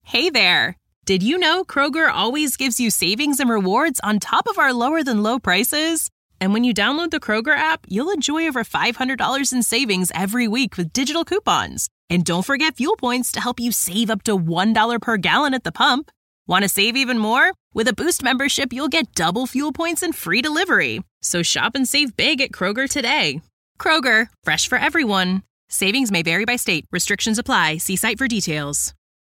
Hey there! Did you know Kroger always gives you savings and rewards on top of our lower-than-low prices? And when you download the Kroger app, you'll enjoy over $500 in savings every week with digital coupons. And don't forget fuel points to help you save up to $1 per gallon at the pump. Want to save even more? With a Boost membership, you'll get double fuel points and free delivery. So shop and save big at Kroger today. Kroger, fresh for everyone. Savings may vary by state. Restrictions apply. See site for details.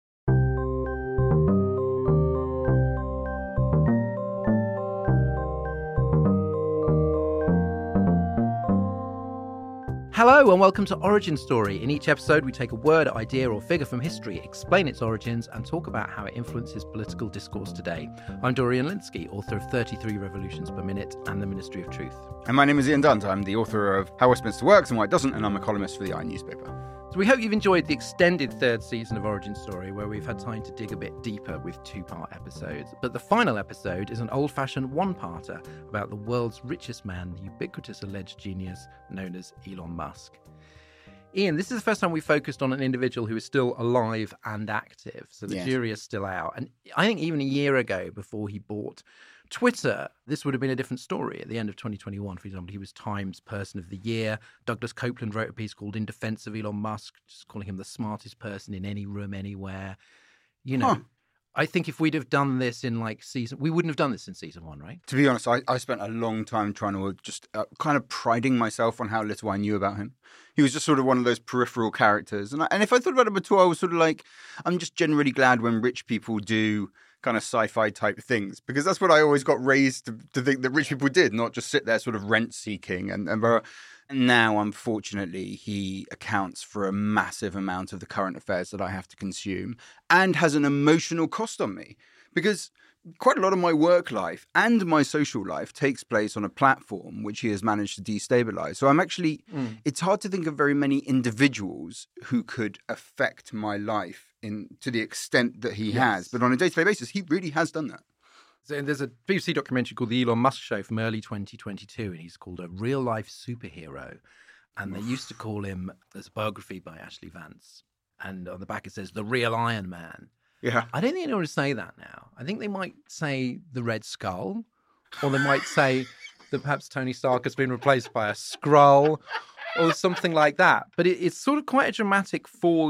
Hello and welcome to Origin Story. In each episode, we take a word, idea or figure from history, explain its origins and talk about how it influences political discourse today. I'm Dorian Lynskey, author of 33 Revolutions Per Minute and The Ministry of Truth. And my name is Ian Dunt. I'm the author of How Westminster Works and Why It Doesn't, and I'm a columnist for the I newspaper. So we hope you've enjoyed the extended third season of Origin Story, where we've had time to dig a bit deeper with two-part episodes. But the final episode is an old-fashioned one-parter about the world's richest man, the ubiquitous alleged genius known as Elon Musk. Ian, this is the first time we focused on an individual who is still alive and active, so the jury is still out. And I think even a year ago, before he bought Twitter, this would have been a different story. At the end of 2021, for example, he was Times Person of the Year. Douglas Copeland wrote a piece called In Defense of Elon Musk, just calling him the smartest person in any room, anywhere. You know, I think if we'd have done this in we wouldn't have done this in season one, right? To be honest, I spent a long time trying to just kind of priding myself on how little I knew about him. He was just sort of one of those peripheral characters. And if I thought about him at all, I was sort of like, I'm just generally glad when rich people do kind of sci-fi type things, because that's what I always got raised to think that rich people did, not just sit there sort of rent seeking. And now, unfortunately, he accounts for a massive amount of the current affairs that I have to consume and has an emotional cost on me, because quite a lot of my work life and my social life takes place on a platform which he has managed to destabilize. So I'm actually, it's hard to think of very many individuals who could affect my life to the extent that he has. But on a day-to-day basis, he really has done that. So there's a BBC documentary called The Elon Musk Show from early 2022, and he's called a real-life superhero. And they used to call him, there's a biography by Ashley Vance, and on the back it says, the real Iron Man. Yeah. I don't think anyone would say that now. I think they might say the Red Skull, or they might say that perhaps Tony Stark has been replaced by a Skrull, or something like that. But it's sort of quite a dramatic fall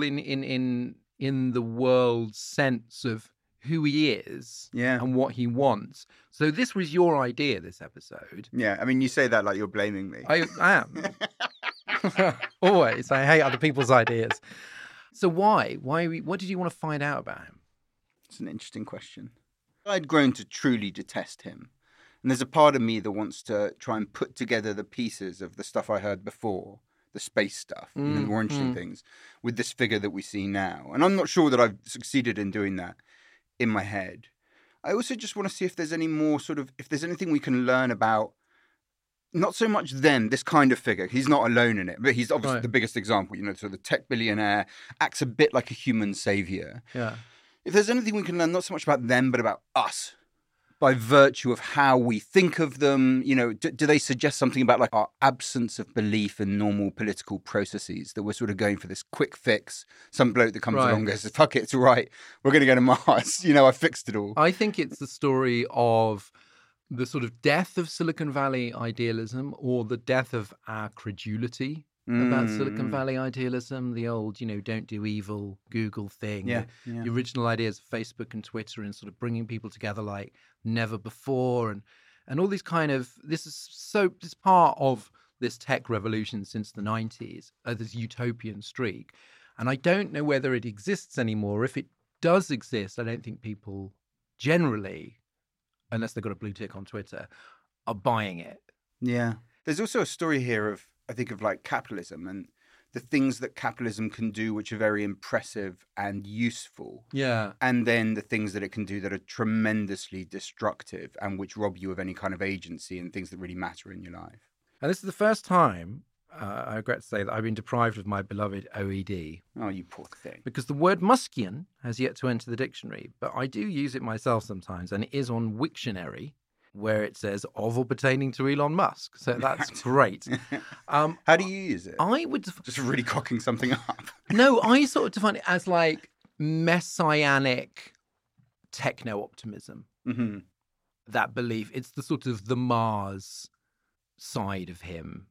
in the world's sense of who he is and what he wants. So this was your idea, this episode. Yeah, I mean, you say that like you're blaming me. I am. Always. I hate other people's ideas. So why? What did you want to find out about him? It's an interesting question. I'd grown to truly detest him. And there's a part of me that wants to try and put together the pieces of the stuff I heard before, the space stuff, the more interesting things, with this figure that we see now. And I'm not sure that I've succeeded in doing that in my head. I also just want to see if there's any more if there's anything we can learn about, not so much them, this kind of figure. He's not alone in it, but he's obviously the biggest example, so the tech billionaire acts a bit like a human savior. Yeah. If there's anything we can learn, not so much about them, but about us, by virtue of how we think of them, do they suggest something about our absence of belief in normal political processes, that we're sort of going for this quick fix? Some bloke that comes along and goes, fuck it, it's all right, we're going to go to Mars, I fixed it all. I think it's the story of the sort of death of Silicon Valley idealism, or the death of our credulity about Silicon Valley idealism, the old, don't do evil Google thing, the original ideas of Facebook and Twitter, and sort of bringing people together like never before, and all these kind of, this is part of this tech revolution since the 90s, this utopian streak. And I don't know whether it exists anymore. If it does exist, I don't think people generally, unless they've got a blue tick on Twitter, are buying it. Yeah. There's also a story here of capitalism and the things that capitalism can do, which are very impressive and useful. Yeah. And then the things that it can do that are tremendously destructive and which rob you of any kind of agency and things that really matter in your life. And this is the first time, I regret to say, that I've been deprived of my beloved OED. Oh, you poor thing. Because the word Muskian has yet to enter the dictionary, but I do use it myself sometimes, and it is on Wiktionary, where it says of or pertaining to Elon Musk. So that's great. How do you use it? I would... Just really cocking something up. No, I sort of define it as messianic techno-optimism. Mm-hmm. That belief. It's the sort of the Mars side of him.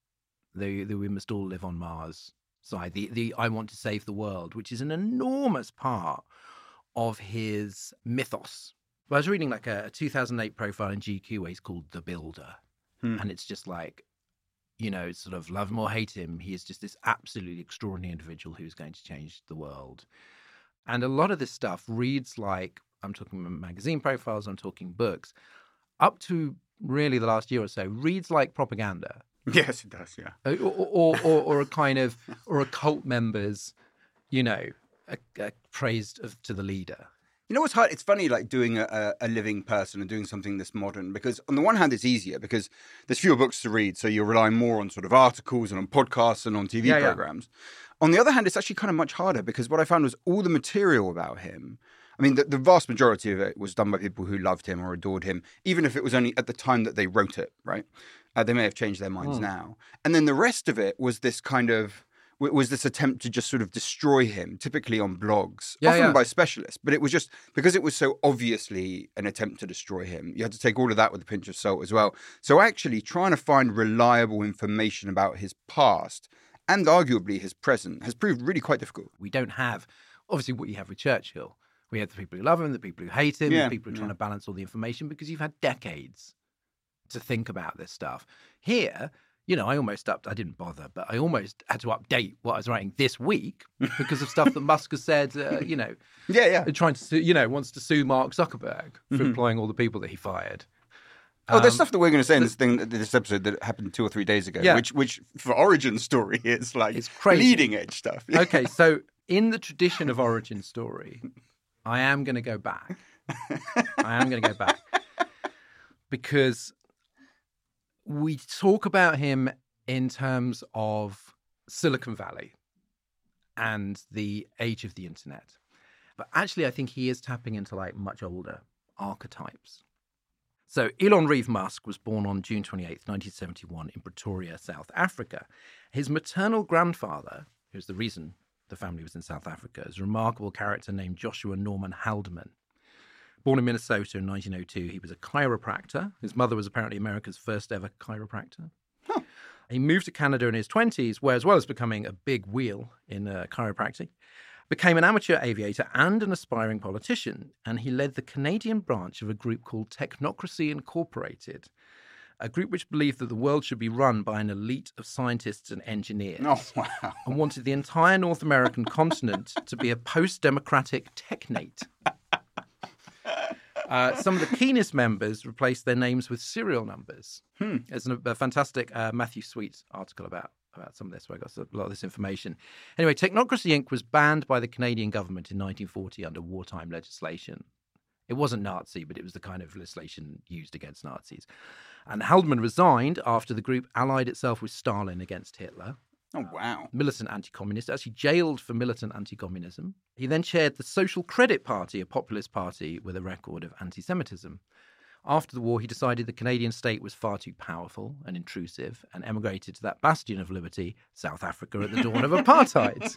The we must all live on Mars side. The I want to save the world, which is an enormous part of his mythos. Well, I was reading like a 2008 profile in GQ where he's called The Builder. And it's just like, you know, sort of love him or hate him. He is just this absolutely extraordinary individual who's going to change the world. And a lot of this stuff reads like, I'm talking magazine profiles, I'm talking books, up to really the last year or so, reads like propaganda. Yes, it does, yeah. Or a kind of, or a cult member's, you know, a praise to the leader. You know what's hard? It's funny, like doing a living person and doing something this modern, because on the one hand, it's easier because there's fewer books to read. So you're relying more on sort of articles and on podcasts and on TV programs. On the other hand, it's actually kind of much harder because what I found was all the material about him. I mean, the vast majority of it was done by people who loved him or adored him, even if it was only at the time that they wrote it, right? They may have changed their minds now. And then the rest of it was this kind of, was this attempt to just sort of destroy him, typically on blogs, often by specialists. But it was just, because it was so obviously an attempt to destroy him, you had to take all of that with a pinch of salt as well. So actually trying to find reliable information about his past and arguably his present has proved really quite difficult. We don't have, obviously, what you have with Churchill. We have the people who love him, the people who hate him, the people who are trying to balance all the information because you've had decades to think about this stuff. Here, you know, I didn't bother, but I almost had to update what I was writing this week because of stuff that Musk has said, you know. Trying to sue, you know, wants to sue Mark Zuckerberg for employing all the people that he fired. There's stuff that we're going to say in this episode that happened 2 or 3 days ago, which for Origin Story is like it's crazy. Leading edge stuff. Okay, so in the tradition of Origin Story, I am going to go back. Because we talk about him in terms of Silicon Valley and the age of the internet. But actually, I think he is tapping into like much older archetypes. So Elon Reeve Musk was born on June 28th, 1971 in Pretoria, South Africa. His maternal grandfather, who's the reason the family was in South Africa, is a remarkable character named Joshua Norman Haldeman. Born in Minnesota in 1902, he was a chiropractor. His mother was apparently America's first ever chiropractor. Huh. He moved to Canada in his 20s, where as well as becoming a big wheel in chiropractic, became an amateur aviator and an aspiring politician. And he led the Canadian branch of a group called Technocracy Incorporated, a group which believed that the world should be run by an elite of scientists and engineers. Oh, wow. And wanted the entire North American continent to be a post-democratic technate. Some of the keenest members replaced their names with serial numbers. There's a fantastic Matthew Sweet article about some of this, where I got a lot of this information. Anyway, Technocracy Inc. was banned by the Canadian government in 1940 under wartime legislation. It wasn't Nazi, but it was the kind of legislation used against Nazis. And Haldeman resigned after the group allied itself with Stalin against Hitler. Oh, wow. Militant anti-communist, actually jailed for militant anti-communism. He then chaired the Social Credit Party, a populist party with a record of anti-Semitism. After the war, he decided the Canadian state was far too powerful and intrusive and emigrated to that bastion of liberty, South Africa, at the dawn of apartheid.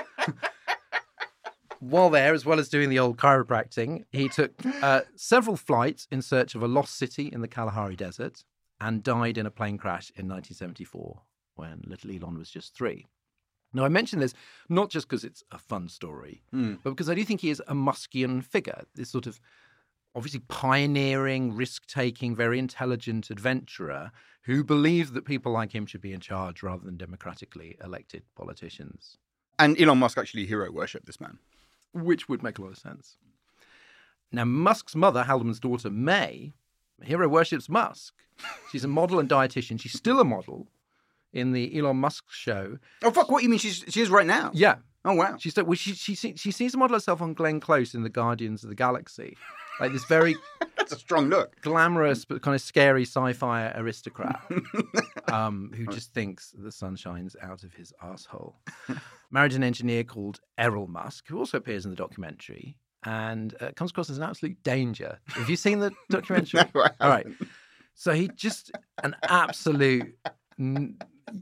While there, as well as doing the old chiropractic, he took several flights in search of a lost city in the Kalahari Desert and died in a plane crash in 1974 when little Elon was just 3. Now, I mention this not just because it's a fun story, but because I do think he is a Muskian figure, this sort of obviously pioneering, risk-taking, very intelligent adventurer who believed that people like him should be in charge rather than democratically elected politicians. And Elon Musk actually hero worshipped this man. Which would make a lot of sense. Now, Musk's mother, Haldeman's daughter, May, hero worships Musk. She's a model and dietitian. She's still a model in the Elon Musk show. Oh, fuck, what, you mean she is right now? Yeah. Oh, wow. She seems to model herself on Glenn Close in the Guardians of the Galaxy. Like this very... That's a strong look. Glamorous but kind of scary sci-fi aristocrat who just thinks the sun shines out of his asshole. Married an engineer called Errol Musk, who also appears in the documentary and comes across as an absolute danger. Have you seen the documentary? No, I haven't. All right. So he just an absolute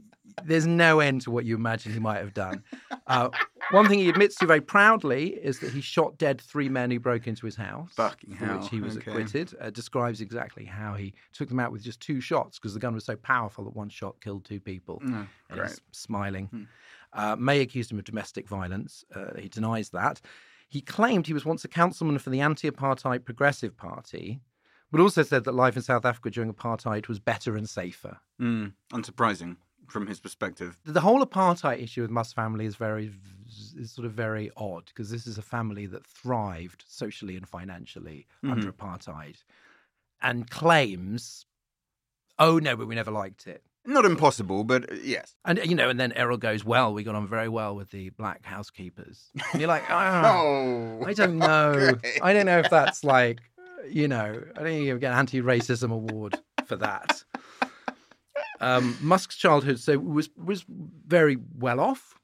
There's no end to what you imagine he might have done. One thing he admits to very proudly is that he shot dead 3 men who broke into his house, for which he was acquitted. Describes exactly how he took them out with just 2 shots because the gun was so powerful that one shot killed 2 people. And he's smiling. May accused him of domestic violence. He denies that. He claimed he was once a councilman for the anti-apartheid Progressive Party, but also said that life in South Africa during apartheid was better and safer. Unsurprising from his perspective. The whole apartheid issue with Musk's family is sort of very odd because this is a family that thrived socially and financially under apartheid and claims, oh no, but we never liked it. Not impossible, but yes. And, and then Errol goes, well, we got on very well with the black housekeepers. And you're like, I don't know. Okay. I don't know if that's like, I don't think you get an anti-racism award for that. Musk's childhood was very well off.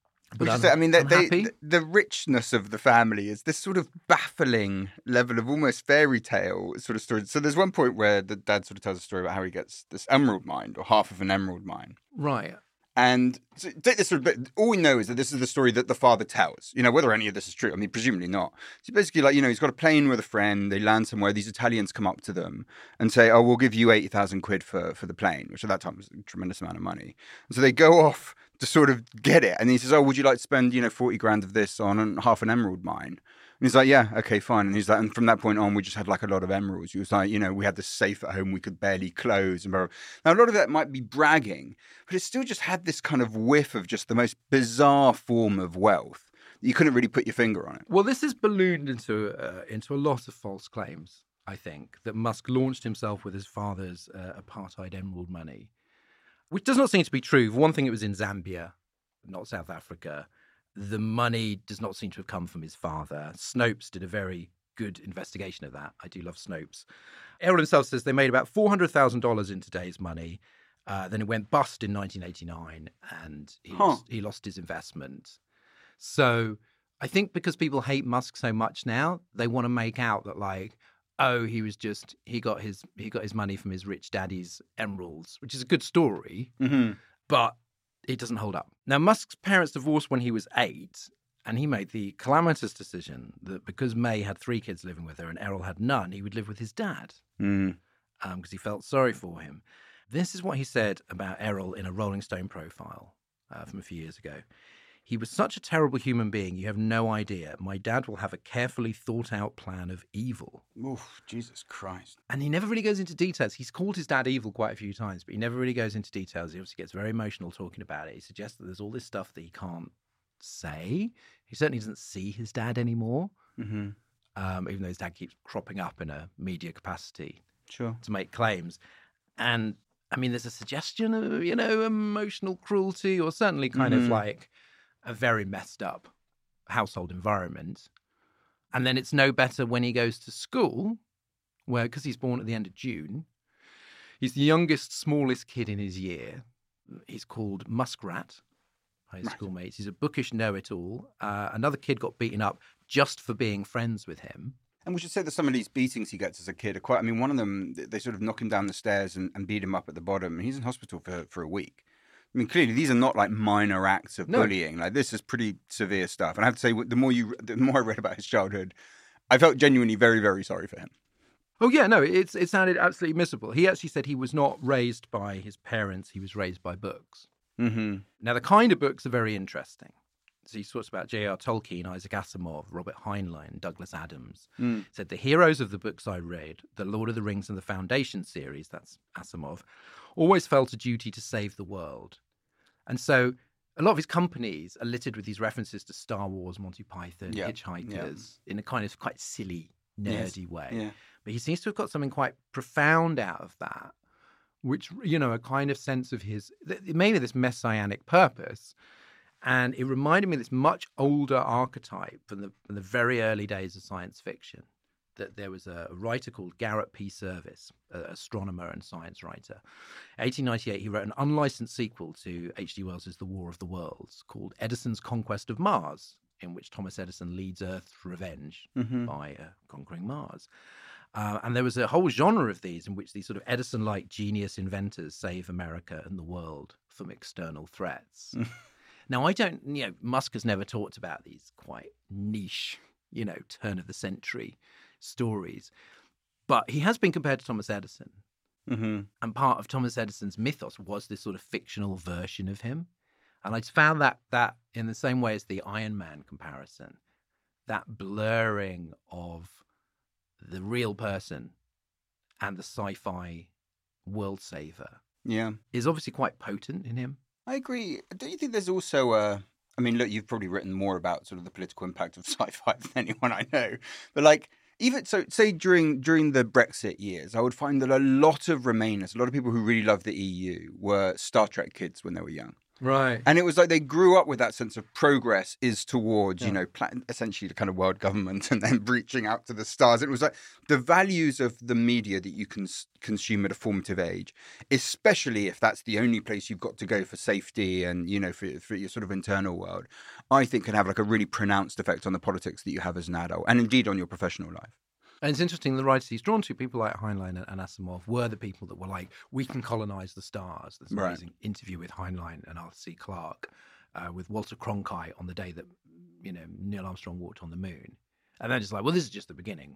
The richness of the family is this sort of baffling level of almost fairy tale sort of story. So there's one point where the dad sort of tells a story about how he gets this emerald mine or half of an emerald mine. Right. And so take this sort of bit, all we know is that this is the story that the father tells, whether any of this is true. I mean, presumably not. So basically, he's got a plane with a friend. They land somewhere. These Italians come up to them and say, oh, we'll give you 80,000 quid for the plane, which at that time was a tremendous amount of money. And so they go off to sort of get it. And he says, oh, would you like to spend, 40 grand of this on half an emerald mine? And he's like, yeah, okay, fine. And he's like, and from that point on, we just had like a lot of emeralds. He was like, we had this safe at home we could barely close. And blah, blah. Now, a lot of that might be bragging, but it still just had this kind of whiff of just the most bizarre form of wealth. You couldn't really put your finger on it. Well, this is ballooned into a lot of false claims, I think, that Musk launched himself with his father's apartheid emerald money, which does not seem to be true. For one thing, it was in Zambia, not South Africa. The money does not seem to have come from his father. Snopes did a very good investigation of that. I do love Snopes. Errol himself says they made about $400,000 in today's money. Then it went bust in 1989 and he lost his investment. So I think because people hate Musk so much now, they want to make out that he got his money from his rich daddy's emeralds, which is a good story, but it doesn't hold up. Now, Musk's parents divorced when he was 8, and he made the calamitous decision that because May had 3 kids living with her and Errol had none, he would live with his dad because he felt sorry for him. This is what he said about Errol in a Rolling Stone profile from a few years ago. He was such a terrible human being, you have no idea. My dad will have a carefully thought-out plan of evil. Oof, Jesus Christ. And he never really goes into details. He's called his dad evil quite a few times, but he never really goes into details. He obviously gets very emotional talking about it. He suggests that there's all this stuff that he can't say. He certainly doesn't see his dad anymore, even though his dad keeps cropping up in a media capacity to make claims. And, I mean, there's a suggestion of, emotional cruelty or certainly kind of like a very messed up household environment. And then it's no better when he goes to school, where, because he's born at the end of June, he's the youngest, smallest kid in his year. He's called Muskrat by his schoolmates. He's a bookish know-it-all. Another kid got beaten up just for being friends with him. And we should say that some of these beatings he gets as a kid are quite... I mean, one of them, they sort of knock him down the stairs and beat him up at the bottom. And he's in hospital for a week. I mean, clearly, these are not like minor acts of bullying. Like, this is pretty severe stuff. And I have to say, the more I read about his childhood, I felt genuinely very, very sorry for him. Oh, yeah, no, it sounded absolutely miserable. He actually said he was not raised by his parents. He was raised by books. Now, the kind of books are very interesting. So he talks about J.R. Tolkien, Isaac Asimov, Robert Heinlein, Douglas Adams. Said the heroes of the books I read, the Lord of the Rings and the Foundation series, that's Asimov, always felt a duty to save the world. And so a lot of his companies are littered with these references to Star Wars, Monty Python, Hitchhikers, in a kind of quite silly, nerdy way. Yeah. But he seems to have got something quite profound out of that, which, a kind of sense of his, mainly this messianic purpose. And it reminded me of this much older archetype from the very early days of science fiction, that there was a writer called Garrett P. Serviss, an astronomer and science writer. 1898, he wrote an unlicensed sequel to H.G. Wells's The War of the Worlds called Edison's Conquest of Mars. in which Thomas Edison leads Earth's revenge Mm-hmm. by conquering Mars. And there was a whole genre of these in which these sort of Edison-like genius inventors save America and the world from external threats. Now, Musk has never talked about these quite niche, turn of the century stories, but he has been compared to Thomas Edison. Mm-hmm. And part of Thomas Edison's mythos was this sort of fictional version of him. And I just found that in the same way as the Iron Man comparison, that blurring of the real person and the sci-fi world saver is obviously quite potent in him. I agree. Don't you think there's also look, you've probably written more about sort of the political impact of sci-fi than anyone I know. But like, even so, say during the Brexit years, I would find that a lot of Remainers, a lot of people who really loved the EU, were Star Trek kids when they were young. Right. And it was like they grew up with that sense of progress is towards, essentially the kind of world government and then reaching out to the stars. It was like the values of the media that you can consume at a formative age, especially if that's the only place you've got to go for safety and, for your sort of internal world, I think can have like a really pronounced effect on the politics that you have as an adult and indeed on your professional life. And it's interesting, the writers he's drawn to, people like Heinlein and Asimov, were the people that were like, we can colonize the stars. There's an amazing interview with Heinlein and Arthur C. Clarke with Walter Cronkite on the day that, Neil Armstrong walked on the moon. And they're just like, well, this is just the beginning.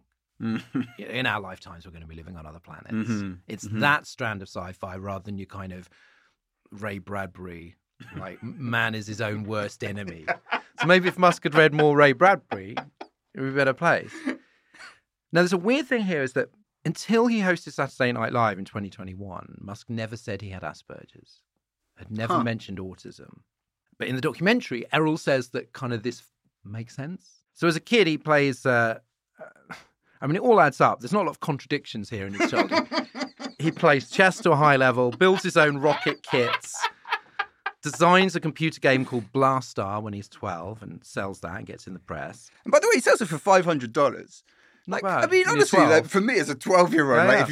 In our lifetimes, we're going to be living on other planets. Mm-hmm. It's that strand of sci-fi rather than your kind of Ray Bradbury, like, man is his own worst enemy. So maybe if Musk had read more Ray Bradbury, it would be a better place. Now, there's a weird thing here is that until he hosted Saturday Night Live in 2021, Musk never said he had Asperger's, had never mentioned autism. But in the documentary, Errol says that kind of this makes sense. So as a kid, he plays, it all adds up. There's not a lot of contradictions here in his childhood. He plays chess to a high level, builds his own rocket kits, designs a computer game called Blastar when he's 12 and sells that and gets in the press. And by the way, he sells it for $500. Like, I mean, honestly, like, for me as a 12-year-old,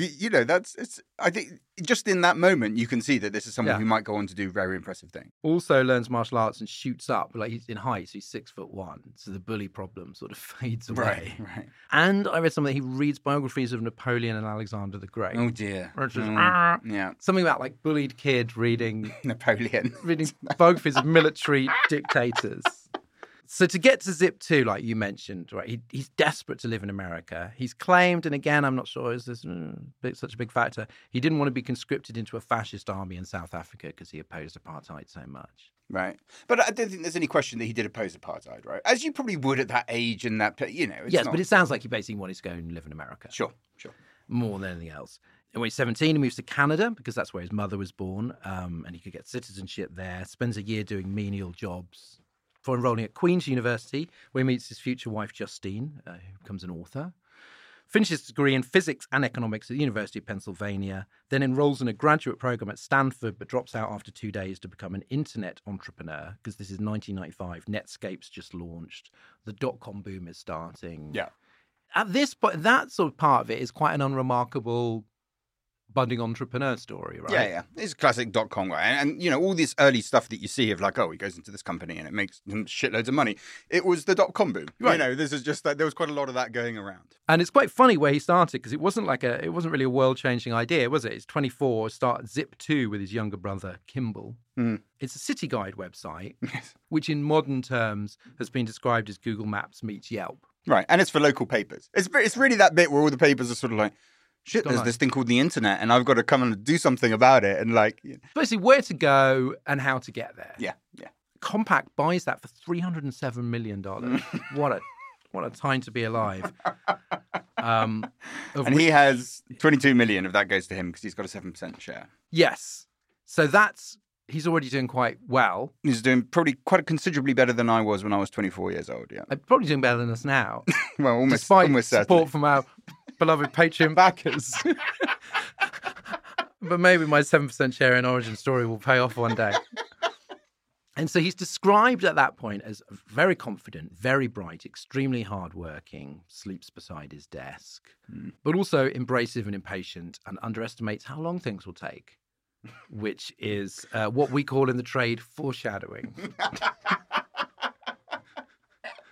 I think just in that moment, you can see that this is someone who might go on to do very impressive things. Also learns martial arts and shoots up. Like, he's in height, so he's 6'1". So the bully problem sort of fades away. Right. And I read something, he reads biographies of Napoleon and Alexander the Great. Oh, dear. Something about, like, bullied kid reading... Napoleon. Reading biographies of military dictators. So to get to Zip 2, like you mentioned, right, he's desperate to live in America. He's claimed, and again, I'm not sure is this such a big factor, he didn't want to be conscripted into a fascist army in South Africa because he opposed apartheid so much. Right. But I don't think there's any question that he did oppose apartheid, right? As you probably would at that age and that, Yes, but it sounds like he basically wanted to go and live in America. Sure. More than anything else. And when he's 17, he moves to Canada because that's where his mother was born, and he could get citizenship there, spends a year doing menial jobs, for enrolling at Queen's University, where he meets his future wife, Justine, who becomes an author. Finishes his degree in physics and economics at the University of Pennsylvania, then enrolls in a graduate program at Stanford, but drops out after 2 days to become an internet entrepreneur, because this is 1995. Netscape's just launched. The dot-com boom is starting. Yeah. At this point, that sort of part of it is quite an unremarkable budding entrepreneur story, right? Yeah. It's a classic .com, right? And all this early stuff that you see of like, he goes into this company and it makes him shitloads of money. It was the .com boom. Right. This is just that there was quite a lot of that going around. And it's quite funny where he started because it wasn't really a world-changing idea, was it? He's 24, started Zip2 with his younger brother, Kimball. It's a city guide website, which in modern terms has been described as Google Maps meets Yelp. Right. And it's for local papers. It's really that bit where all the papers are sort of like, shit, there's this thing called the internet and I've got to come and do something about it. And like... Basically, where to go and how to get there. Yeah. Compaq buys that for $307 million. What a time to be alive. And he has 22 million of that goes to him because he's got a 7% share. Yes. So he's already doing quite well. He's doing probably quite considerably better than I was when I was 24 years old, yeah. Probably doing better than us now. Well, almost Despite certainly. Support from our beloved Patreon backers. But maybe my 7% share in Origin Story will pay off one day. And so he's described at that point as very confident, very bright, extremely hardworking, sleeps beside his desk, but also embracive and impatient and underestimates how long things will take, which is what we call in the trade foreshadowing.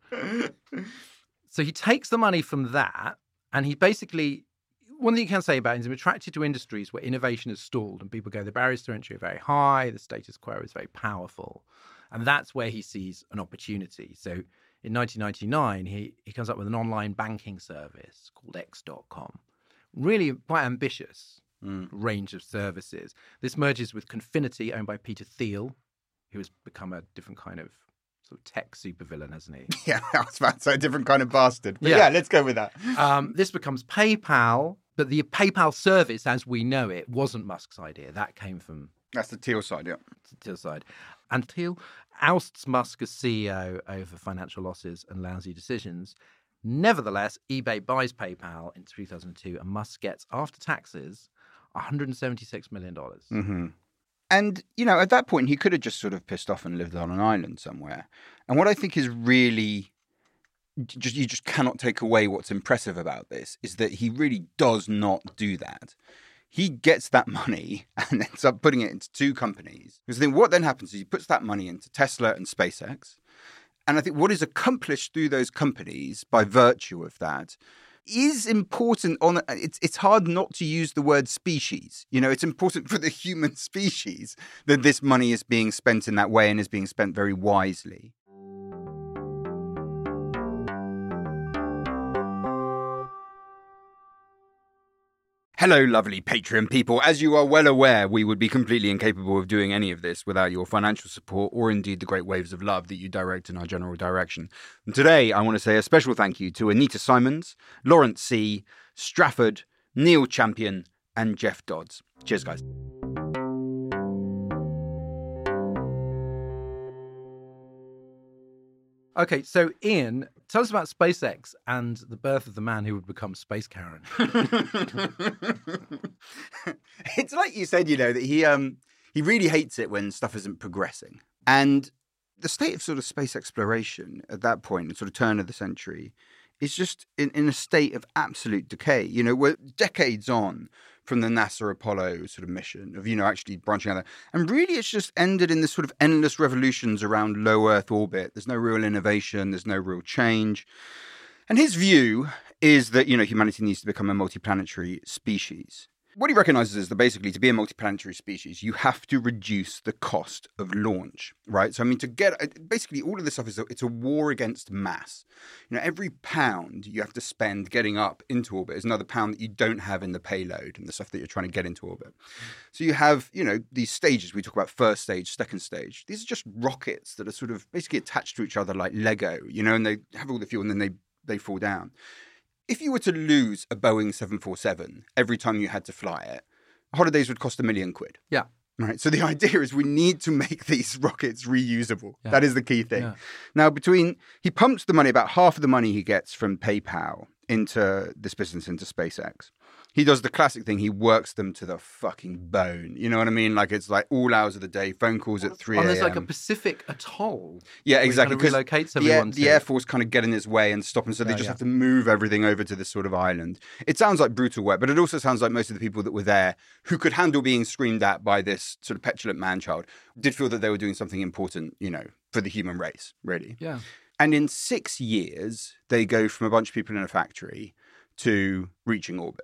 So he takes the money from that, and he basically, one thing you can say about him is he's attracted to industries where innovation has stalled and people go, the barriers to entry are very high, the status quo is very powerful. And that's where he sees an opportunity. So in 1999, he comes up with an online banking service called X.com. Really quite ambitious range of services. This merges with Confinity, owned by Peter Thiel, who has become a different kind of sort of tech supervillain, hasn't he? Yeah, I was about to say a different kind of bastard. But yeah, let's go with that. This becomes PayPal, but the PayPal service, as we know it, wasn't Musk's idea. That came from... That's the Thiel side, yeah. Thiel side. And Thiel ousts Musk as CEO over financial losses and lousy decisions. Nevertheless, eBay buys PayPal in 2002, and Musk gets, after taxes, $176 million. Mm-hmm. And, you know, at that point, he could have just sort of pissed off and lived on an island somewhere. And what I think is really, you just cannot take away what's impressive about this, is that he really does not do that. He gets that money and ends up putting it into two companies. Because then what then happens is he puts that money into Tesla and SpaceX. And I think what is accomplished through those companies by virtue of that is important. It's hard not to use the word species. You know, it's important for the human species that this money is being spent in that way and is being spent very wisely. Hello, lovely Patreon people. As you are well aware, we would be completely incapable of doing any of this without your financial support or indeed the great waves of love that you direct in our general direction. And today, I want to say a special thank you to Anita Simons, Lawrence C., Strafford, Neil Champion, and Jeff Dodds. Cheers, guys. Okay, so Ian, tell us about SpaceX and the birth of the man who would become Space Karen. It's like you said, you know, that he really hates it when stuff isn't progressing. And the state of sort of space exploration at that point, sort of turn of the century, is just in a state of absolute decay. You know, we're decades on from the NASA Apollo sort of mission of, you know, actually branching out there. And really it's just ended in this sort of endless revolutions around low Earth orbit. There's no real innovation. There's no real change. And his view is that, you know, humanity needs to become a multiplanetary species. What he recognizes is that basically to be a multiplanetary species, you have to reduce the cost of launch, right? So, I mean, to get basically all of this stuff it's a war against mass. You know, every pound you have to spend getting up into orbit is another pound that you don't have in the payload and the stuff that you're trying to get into orbit. So you have, you know, these stages. We talk about first stage, second stage. These are just rockets that are sort of basically attached to each other like Lego, you know, and they have all the fuel and then they fall down. If you were to lose a Boeing 747 every time you had to fly it, holidays would cost £1 million. Yeah. Right. So the idea is we need to make these rockets reusable. Yeah. That is the key thing. Yeah. Now, he pumps the money, about half of the money he gets from PayPal into this business, into SpaceX. He does the classic thing. He works them to the fucking bone. You know what I mean? Like, it's like all hours of the day, phone calls at 3 a.m. There's like a Pacific atoll. Yeah, exactly. Because relocates everyone the Air Force kind of get in his way and stop him. So they just have to move everything over to this sort of island. It sounds like brutal work, but it also sounds like most of the people that were there who could handle being screamed at by this sort of petulant man-child did feel that they were doing something important, you know, for the human race, really. Yeah. And in 6 years, they go from a bunch of people in a factory to reaching orbit.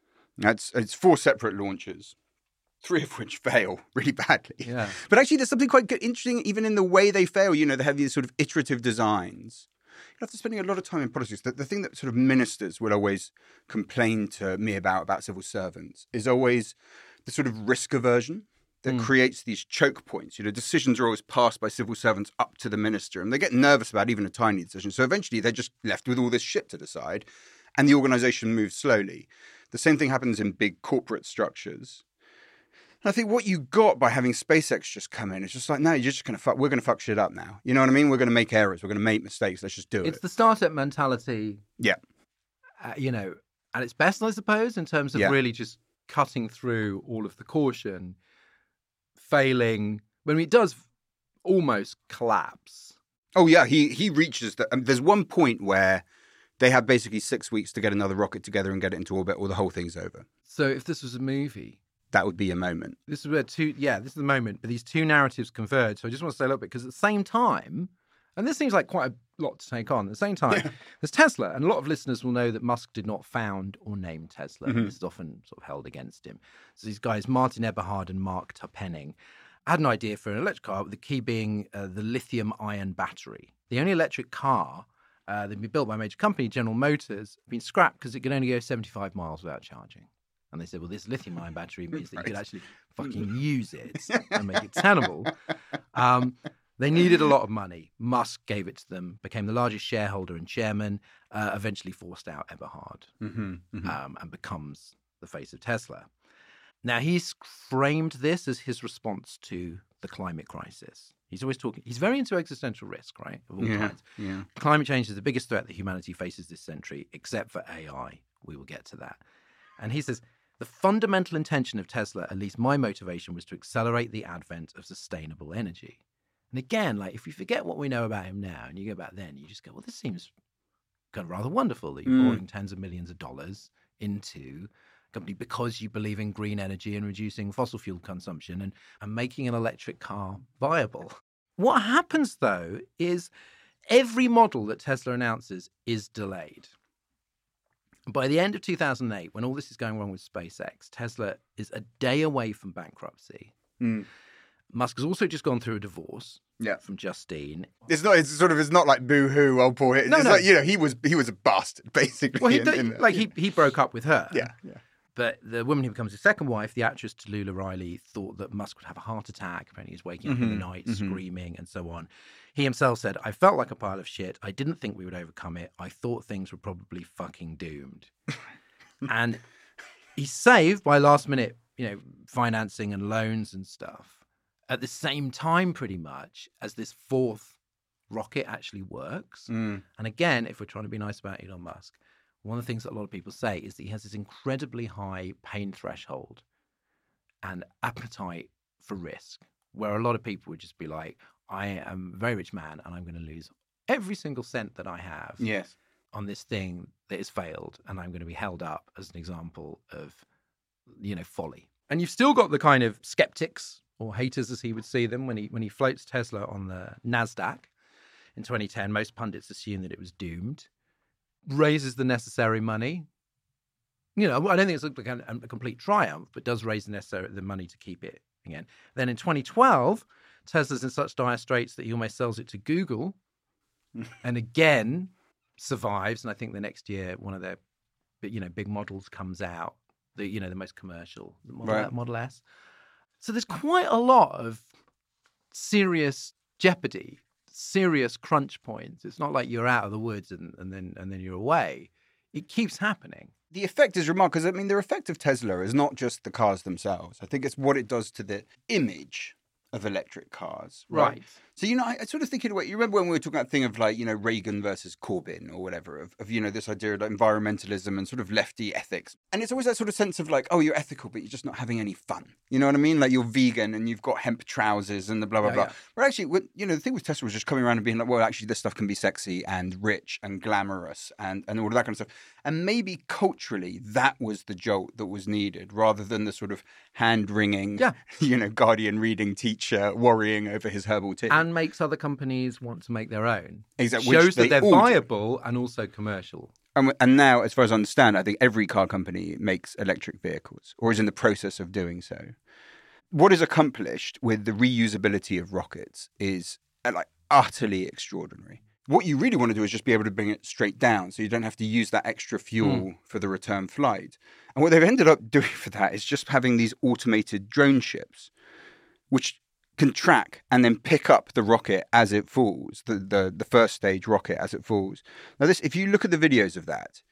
It's 4 separate launches, 3 of which fail really badly. Yeah. But actually, there's something quite good, interesting even in the way they fail. You know, they have these sort of iterative designs. After spending a lot of time in politics, the thing that sort of ministers will always complain to me about civil servants is always the sort of risk aversion that creates these choke points. You know, decisions are always passed by civil servants up to the minister, and they get nervous about even a tiny decision. So eventually they're just left with all this shit to decide, and the organization moves slowly. The same thing happens in big corporate structures. And I think what you got by having SpaceX just come in is just like, no, you're just going to we're going to fuck shit up now. You know what I mean? We're going to make errors. We're going to make mistakes. Let's just do it. It's the startup mentality. Yeah. You know, at its best, I suppose, in terms of really just cutting through all of the caution, failing when it does almost collapse. Oh, yeah. He reaches there's one point where they have basically 6 weeks to get another rocket together and get it into orbit, or the whole thing's over. So if this was a movie, that would be a moment. This is where this is the moment, but these two narratives converge. So I just want to say a little bit, because at the same time, And this seems like quite a lot to take on. At the same time, there's Tesla, and a lot of listeners will know that Musk did not found or name Tesla. Mm-hmm. This is often sort of held against him. So these guys, Martin Eberhard and Mark Tarpenning, had an idea for an electric car, with the key being the lithium-ion battery. The only electric car that had been built by a major company, General Motors, had been scrapped because it could only go 75 miles without charging. And they said, well, this lithium-ion battery means that you could actually fucking use it and make it tenable. They needed a lot of money. Musk gave it to them, became the largest shareholder and chairman, eventually forced out Eberhard, and becomes the face of Tesla. Now, he's framed this as his response to the climate crisis. He's always talking, he's very into existential risk, right? Of all kinds. Yeah. Climate change is the biggest threat that humanity faces this century, except for AI. We will get to that. And he says, the fundamental intention of Tesla, at least my motivation, was to accelerate the advent of sustainable energy. And again, like, if you forget what we know about him now and you go back then, you just go, well, this seems kind of rather wonderful that you're pouring tens of millions of dollars into a company because you believe in green energy and reducing fossil fuel consumption and making an electric car viable. What happens, though, is every model that Tesla announces is delayed. By the end of 2008, when all this is going wrong with SpaceX, Tesla is a day away from bankruptcy. Musk has also just gone through a divorce from Justine. It's not like boo-hoo, oh poor. No. Like, he was a bust, basically. Well, he broke up with her. Yeah. But the woman who becomes his second wife, the actress Tallulah Riley, thought that Musk would have a heart attack. Apparently he was waking up in the night, screaming and so on. He himself said, I felt like a pile of shit. I didn't think we would overcome it. I thought things were probably fucking doomed. And he's saved by last minute, financing and loans and stuff at the same time, pretty much, as this fourth rocket actually works. And again, if we're trying to be nice about Elon Musk, one of the things that a lot of people say is that he has this incredibly high pain threshold and appetite for risk, where a lot of people would just be like, I am a very rich man and I'm going to lose every single cent that I have on this thing that has failed, and I'm going to be held up as an example of, folly. And you've still got the kind of skeptics or haters, as he would see them, when he floats Tesla on the NASDAQ in 2010. Most pundits assume that it was doomed. Raises the necessary money. I don't think it's a complete triumph, but does raise the money to keep it again. Then in 2012, Tesla's in such dire straits that he almost sells it to Google, and again survives. And I think the next year, one of their big models comes out. The most commercial, Model S. So there's quite a lot of serious jeopardy, serious crunch points. It's not like you're out of the woods and then you're away. It keeps happening. The effect is remarkable, because the effect of Tesla is not just the cars themselves. I think it's what it does to the image of electric cars. Right. So, I sort of think in a way, you remember when we were talking about the thing of Reagan versus Corbyn or whatever, of this idea of environmentalism and sort of lefty ethics. And it's always that sort of sense of you're ethical, but you're just not having any fun. You know what I mean? Like, you're vegan and you've got hemp trousers and the blah, blah, blah. Yeah. But actually, the thing with Tesla was just coming around and being like, well, actually, this stuff can be sexy and rich and glamorous and all of that kind of stuff. And maybe culturally, that was the jolt that was needed, rather than the sort of hand-wringing, Guardian reading teacher worrying over his herbal tea. And makes other companies want to make their own. Exactly. Shows that they're viable and also commercial. And now, as far as I understand, I think every car company makes electric vehicles or is in the process of doing so. What is accomplished with the reusability of rockets is utterly extraordinary. What you really want to do is just be able to bring it straight down so you don't have to use that extra fuel for the return flight. And what they've ended up doing for that is just having these automated drone ships, which can track and then pick up the rocket as it falls, the first stage rocket as it falls. Now, if you look at the videos of that,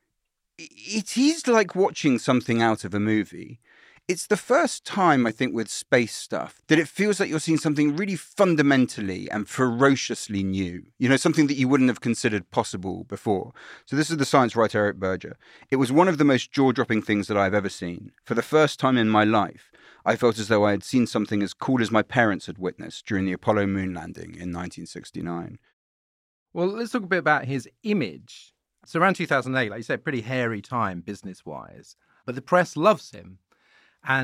it is like watching something out of a movie. It's the first time, I think, with space stuff that it feels like you're seeing something really fundamentally and ferociously new. Something that you wouldn't have considered possible before. So this is the science writer Eric Berger. It was one of the most jaw-dropping things that I've ever seen. For the first time in my life, I felt as though I had seen something as cool as my parents had witnessed during the Apollo moon landing in 1969. Well, let's talk a bit about his image. So around 2008, like you said, pretty hairy time business-wise. But the press loves him. And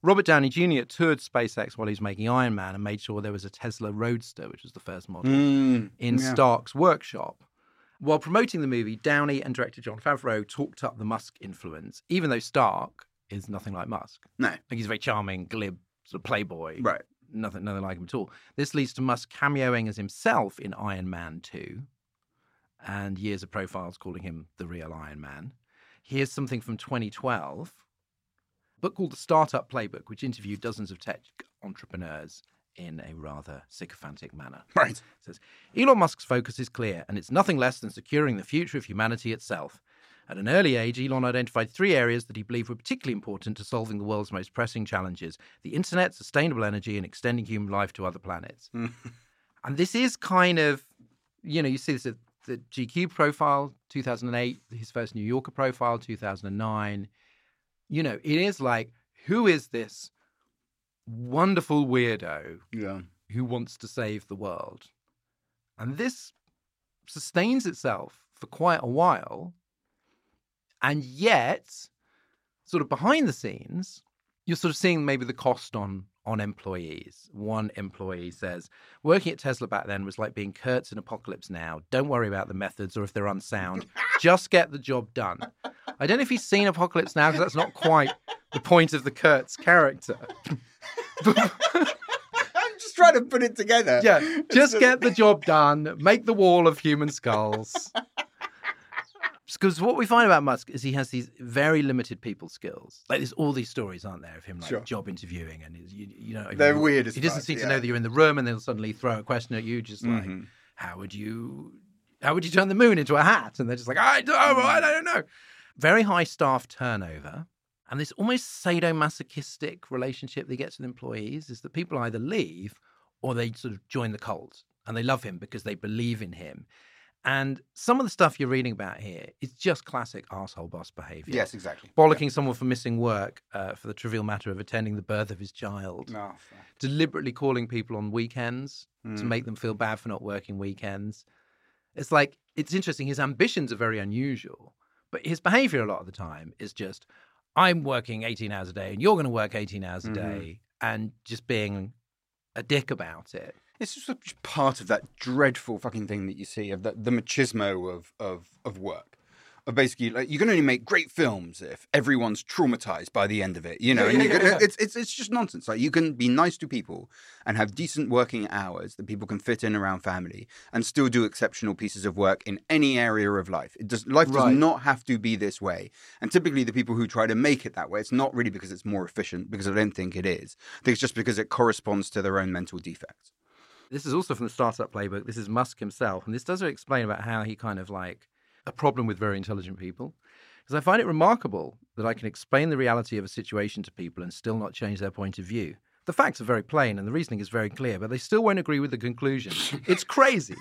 Robert Downey Jr. toured SpaceX while he was making Iron Man and made sure there was a Tesla Roadster, which was the first model, in Stark's workshop. While promoting the movie, Downey and director Jon Favreau talked up the Musk influence, even though Stark is nothing like Musk. No. Like, he's a very charming, glib, sort of playboy. Right. Nothing like him at all. This leads to Musk cameoing as himself in Iron Man 2, and years of profiles calling him the real Iron Man. Here's something from 2012, a book called The Startup Playbook, which interviewed dozens of tech entrepreneurs in a rather sycophantic manner. Right. It says, Elon Musk's focus is clear, and it's nothing less than securing the future of humanity itself. At an early age, Elon identified 3 areas that he believed were particularly important to solving the world's most pressing challenges: the internet, sustainable energy, and extending human life to other planets. And this is kind of, you see this at the GQ profile, 2008, his first New Yorker profile, 2009. It is like, who is this wonderful weirdo who wants to save the world? And this sustains itself for quite a while. And yet, sort of behind the scenes, you're sort of seeing maybe the cost on employees. One employee says, working at Tesla back then was like being Kurtz in Apocalypse Now. Don't worry about the methods or if they're unsound. Just get the job done. I don't know if he's seen Apocalypse Now, because that's not quite the point of the Kurtz character. I'm just trying to put it together. Yeah, just get the job done. Make the wall of human skulls. Because what we find about Musk is he has these very limited people skills. Like, there's all these stories, aren't there, of him like job interviewing, and they're weird as he doesn't seem to know that you're in the room, and they'll suddenly throw a question at you, just like, how would you turn the moon into a hat? And they're just like, I don't know. Very high staff turnover, and this almost sadomasochistic relationship they get with employees is that people either leave or they sort of join the cult, and they love him because they believe in him. And some of the stuff you're reading about here is just classic arsehole boss behavior. Yes, exactly. Bollocking someone for missing work for the trivial matter of attending the birth of his child. No, deliberately calling people on weekends to make them feel bad for not working weekends. It's like, it's interesting. His ambitions are very unusual, but his behavior a lot of the time is just, I'm working 18 hours a day and you're going to work 18 hours a day, and just being a dick about it. It's just part of that dreadful fucking thing that you see of the machismo of work. Of basically, like, you can only make great films if everyone's traumatized by the end of it, It's just nonsense. Like, you can be nice to people and have decent working hours that people can fit in around family and still do exceptional pieces of work in any area of life. Life does not have to be this way. And typically the people who try to make it that way, it's not really because it's more efficient, because I don't think it is. I think it's just because it corresponds to their own mental defects. This is also from the Startup Playbook. This is Musk himself. And this does explain about how he kind of like a problem with very intelligent people. Because I find it remarkable that I can explain the reality of a situation to people and still not change their point of view. The facts are very plain and the reasoning is very clear, but they still won't agree with the conclusion. It's crazy.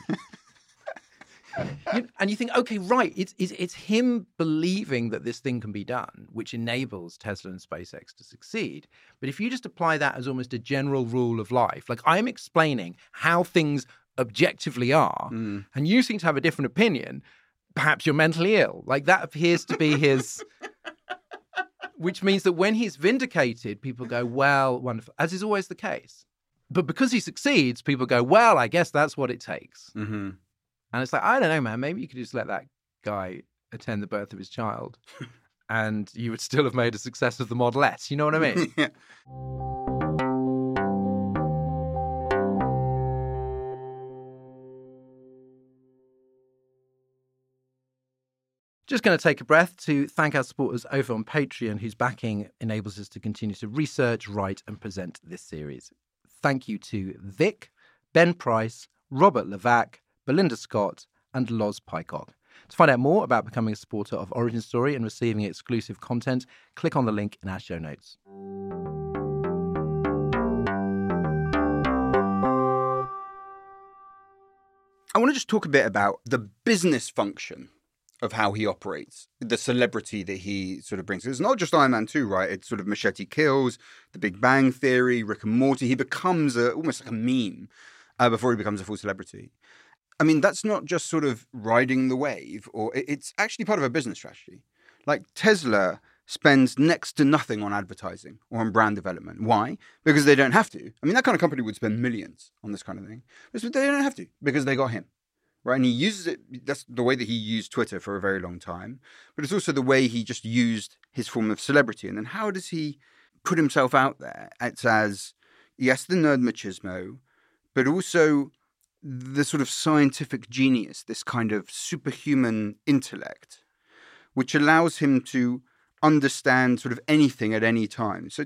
And you think, okay, right, it's him believing that this thing can be done, which enables Tesla and SpaceX to succeed. But if you just apply that as almost a general rule of life, like, I'm explaining how things objectively are, and you seem to have a different opinion, perhaps you're mentally ill. Like, that appears to be his... Which means that when he's vindicated, people go, well, wonderful, as is always the case. But because he succeeds, people go, well, I guess that's what it takes. Mm-hmm. And it's like, I don't know, man, maybe you could just let that guy attend the birth of his child and you would still have made a success of the Model S. You know what I mean? Yeah. Just going to take a breath to thank our supporters over on Patreon, whose backing enables us to continue to research, write and present this series. Thank you to Vic, Ben Price, Robert Levac, Belinda Scott and Loz Pycock. To find out more about becoming a supporter of Origin Story and receiving exclusive content, click on the link in our show notes. I want to just talk a bit about the business function of how he operates, the celebrity that he sort of brings. It's not just Iron Man 2, right? It's sort of Machete Kills, The Big Bang Theory, Rick and Morty. He becomes almost like a meme before he becomes a full celebrity. I mean, that's not just sort of riding the wave, or it's actually part of a business strategy. Like, Tesla spends next to nothing on advertising or on brand development. Why? Because they don't have to. I mean, that kind of company would spend millions on this kind of thing. But they don't have to because they got him, right? And he uses it. That's the way that he used Twitter for a very long time. But it's also the way he just used his form of celebrity. And then how does he put himself out there? It's as, yes, the nerd machismo, but also the sort of scientific genius, this kind of superhuman intellect, which allows him to understand sort of anything at any time. So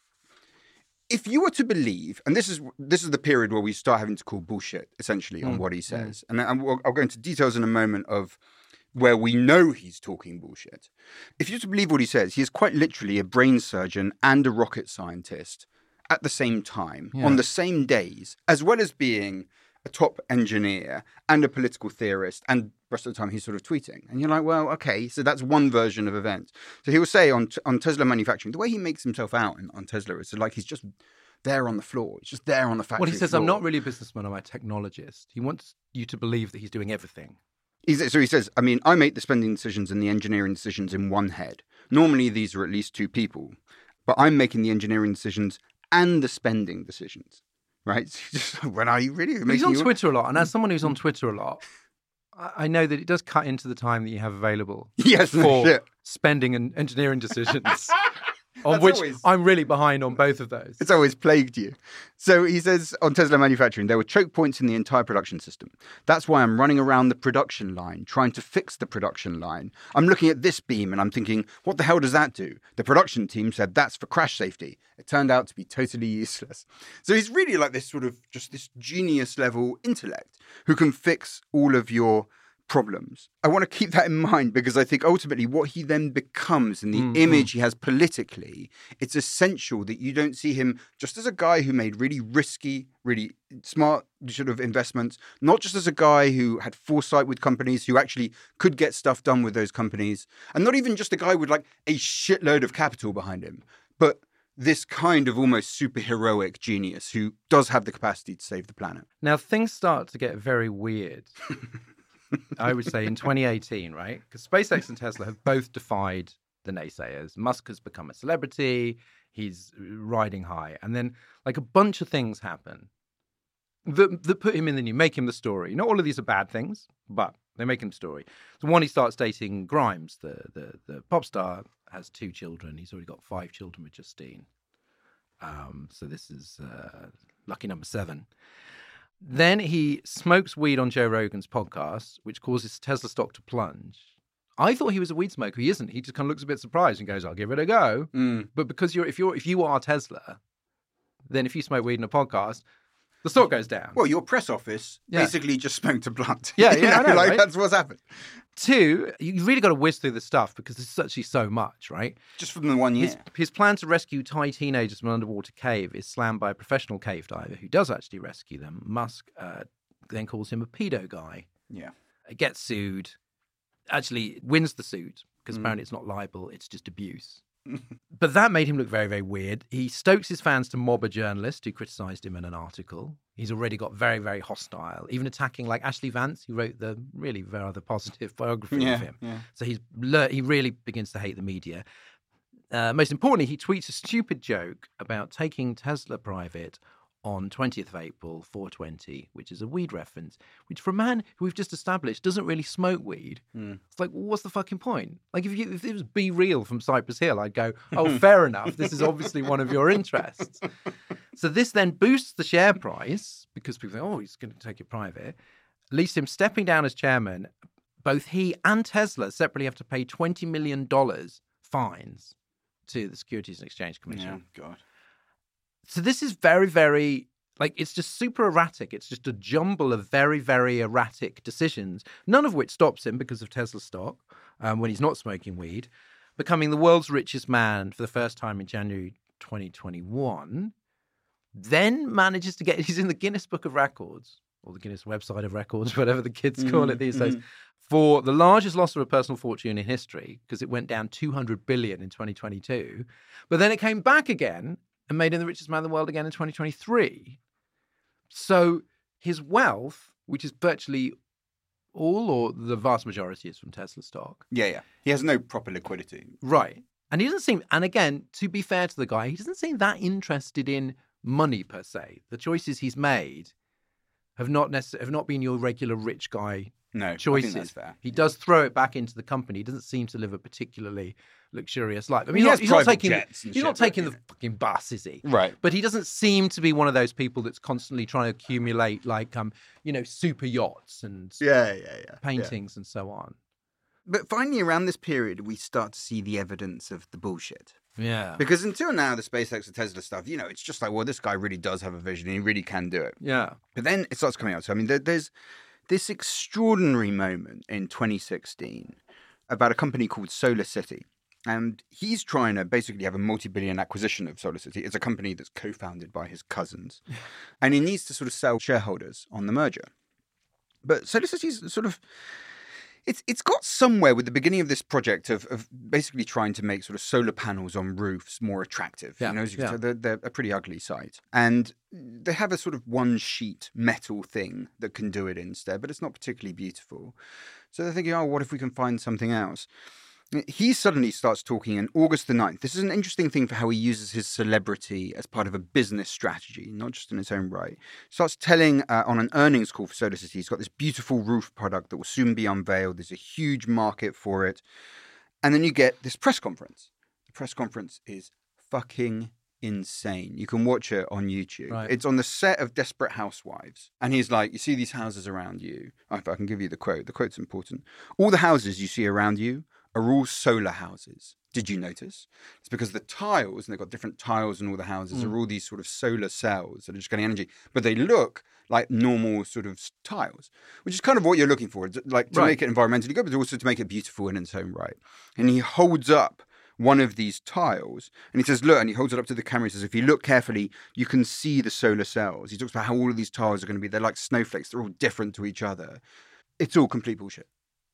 if you were to believe, and this is the period where we start having to call bullshit, essentially, on what he says. And I'll go into details in a moment of where we know he's talking bullshit. If you're to believe what he says, he is quite literally a brain surgeon and a rocket scientist at the same time, on the same days, as well as being a top engineer and a political theorist, and the rest of the time he's sort of tweeting. And you're like, well, okay, so that's one version of events. So he will say on Tesla manufacturing, the way he makes himself out on Tesla is like he's just there on the floor. He's just there on the factory Well, he says, floor. I'm not really a businessman, I'm a technologist. He wants you to believe that he's doing everything. So he says, I mean, I make the spending decisions and the engineering decisions in one head. Normally, these are at least two people. But I'm making the engineering decisions and the spending decisions. Right? When are you really? He's on Twitter a lot, and as someone who's on Twitter a lot, I know that it does cut into the time that you have available for spending and engineering decisions, on which I'm really behind on both of those. It's always plagued you. So he says on Tesla manufacturing, there were choke points in the entire production system. That's why I'm running around the production line, trying to fix the production line. I'm looking at this beam and I'm thinking, what the hell does that do? The production team said that's for crash safety. It turned out to be totally useless. So he's really like this sort of just this genius level intellect who can fix all of your problems. I want to keep that in mind because I think ultimately what he then becomes and the image he has politically, it's essential that you don't see him just as a guy who made really risky, really smart sort of investments, not just as a guy who had foresight with companies, who actually could get stuff done with those companies, and not even just a guy with like a shitload of capital behind him, but this kind of almost superheroic genius who does have the capacity to save the planet. Now, things start to get very weird. I would say in 2018, right? Because SpaceX and Tesla have both defied the naysayers. Musk has become a celebrity. He's riding high. And then like a bunch of things happen that put him in the news, make him the story. Not all of these are bad things, but they make him the story. So one, he starts dating Grimes, the pop star, has 2 children. He's already got 5 children with Justine. So this is lucky number 7. Then he smokes weed on Joe Rogan's podcast, which causes Tesla stock to plunge. I thought he was a weed smoker. He isn't. He just kind of looks a bit surprised and goes, I'll give it a go. But because if you are Tesla, then if you smoke weed in a podcast, the stock goes down. Well, your press office basically just smoked a blunt. Yeah, I know, like right? That's what's happened. 2, you really got to whiz through the stuff because there's actually so much, right? Just from the 1 year. His plan to rescue Thai teenagers from an underwater cave is slammed by a professional cave diver who does actually rescue them. Musk then calls him a pedo guy. Yeah. Gets sued, actually wins the suit because apparently it's not libel, it's just abuse. But that made him look very, very weird. He stokes his fans to mob a journalist who criticised him in an article. He's already got very, very hostile, even attacking like Ashley Vance, who wrote the really rather positive biography of him. Yeah. So he really begins to hate the media. Most importantly, he tweets a stupid joke about taking Tesla private on 20th of April, 420, which is a weed reference, which for a man who we've just established doesn't really smoke weed, it's like, well, what's the fucking point? Like, if it was Be Real from Cypress Hill, I'd go, oh, fair enough, this is obviously one of your interests. So this then boosts the share price, because people think, oh, he's going to take it private, leads to him stepping down as chairman. Both he and Tesla separately have to pay $20 million fines to the Securities and Exchange Commission. Yeah, God. So this is very, very, like, it's just super erratic. It's just a jumble of very, very erratic decisions, none of which stops him because of Tesla stock when he's not smoking weed, becoming the world's richest man for the first time in January 2021, then manages to he's in the Guinness Book of Records, or the Guinness Website of Records, whatever the kids call it these days, for the largest loss of a personal fortune in history, because it went down 200 billion in 2022. But then it came back again and made him the richest man in the world again in 2023. So his wealth, which is virtually all or the vast majority is from Tesla stock. Yeah. He has no proper liquidity. Right. And he doesn't seem, and again, to be fair to the guy, he doesn't seem that interested in money per se. The choices he's made have not been your regular rich guy choices. I think that's fair. He does throw it back into the company. He doesn't seem to live a particularly luxurious life. I mean, He has he's not private taking jets and he's not shit, taking the fucking bus, is he? Right. But he doesn't seem to be one of those people that's constantly trying to accumulate like super yachts and paintings and so on. But finally, around this period, we start to see the evidence of the bullshit. Yeah. Because until now, the SpaceX and Tesla stuff, it's just like, well, this guy really does have a vision. And he really can do it. Yeah. But then it starts coming out. So, I mean, there's this extraordinary moment in 2016 about a company called SolarCity. And he's trying to basically have a multi-billion acquisition of SolarCity. It's a company that's co-founded by his cousins. And he needs to sort of sell shareholders on the merger. But SolarCity's sort of... It's got somewhere with the beginning of this project of basically trying to make sort of solar panels on roofs more attractive. Yeah, As you can tell, they're a pretty ugly sight. And they have a sort of one sheet metal thing that can do it instead, but it's not particularly beautiful. So they're thinking, what if we can find something else? He suddenly starts talking on August the 9th. This is an interesting thing for how he uses his celebrity as part of a business strategy, not just in its own right. Starts telling on an earnings call for SolarCity, he's got this beautiful roof product that will soon be unveiled. There's a huge market for it. And then you get this press conference. The press conference is fucking insane. You can watch it on YouTube. Right. It's on the set of Desperate Housewives. And he's like, you see these houses around you. If I can give you the quote. The quote's important. All the houses you see around you are all solar houses. Did you notice? It's because the tiles, and they've got different tiles in all the houses, are all these sort of solar cells that are just getting energy. But they look like normal sort of tiles, which is kind of what you're looking for, like to make it environmentally good, but also to make it beautiful in its own right. And he holds up one of these tiles and he says, look, and he holds it up to the camera. He says, if you look carefully, you can see the solar cells. He talks about how all of these tiles are going to be, they're like snowflakes. They're all different to each other. It's all complete bullshit.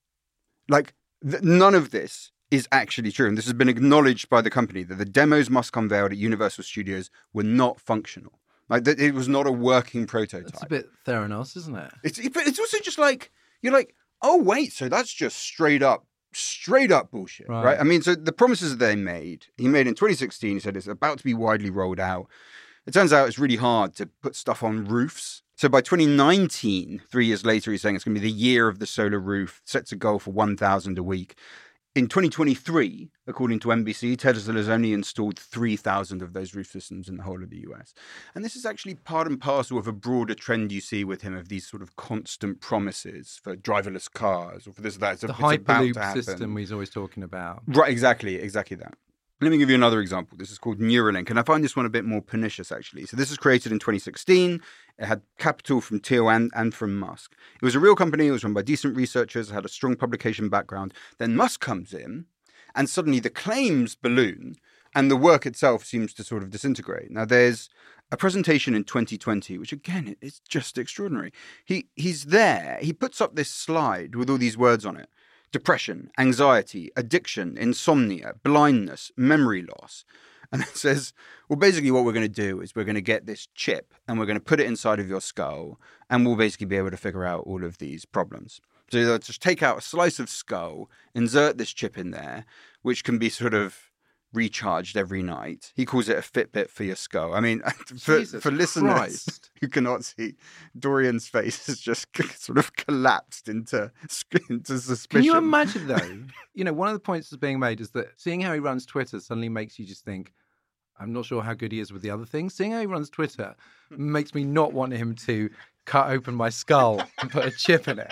Like, none of this is actually true. And this has been acknowledged by the company that the demos Musk unveiled at Universal Studios were not functional. Like, it was not a working prototype. It's a bit Theranos, isn't it? But it's also just like, you're like, oh, wait, so that's just straight up bullshit, right? I mean, so the promises that he made in 2016, he said it's about to be widely rolled out. It turns out it's really hard to put stuff on roofs. So by 2019, 3 years later, he's saying it's going to be the year of the solar roof, sets a goal for 1,000 a week. In 2023, according to NBC, Tesla has only installed 3,000 of those roof systems in the whole of the US. And this is actually part and parcel of a broader trend you see with him of these sort of constant promises for driverless cars or for this or that. The Hyperloop system he's always talking about. Right, exactly that. Let me give you another example. This is called Neuralink, and I find this one a bit more pernicious, actually. So this was created in 2016. It had capital from Thiel and from Musk. It was a real company. It was run by decent researchers. It had a strong publication background. Then Musk comes in, and suddenly the claims balloon, and the work itself seems to sort of disintegrate. Now, there's a presentation in 2020, which, again, is just extraordinary. He's there. He puts up this slide with all these words on it. Depression, anxiety, addiction, insomnia, blindness, memory loss. And it says, well, basically what we're going to do is we're going to get this chip and we're going to put it inside of your skull and we'll basically be able to figure out all of these problems. So they'll just take out a slice of skull, insert this chip in there, which can be sort of recharged every night. He calls it a Fitbit for your skull. I mean, for listeners who cannot see, Dorian's face has just sort of collapsed into suspicion. Can you imagine, though? One of the points that's being made is that seeing how he runs Twitter suddenly makes you just think, I'm not sure how good he is with the other things. Seeing how he runs Twitter makes me not want him to cut open my skull and put a chip in it.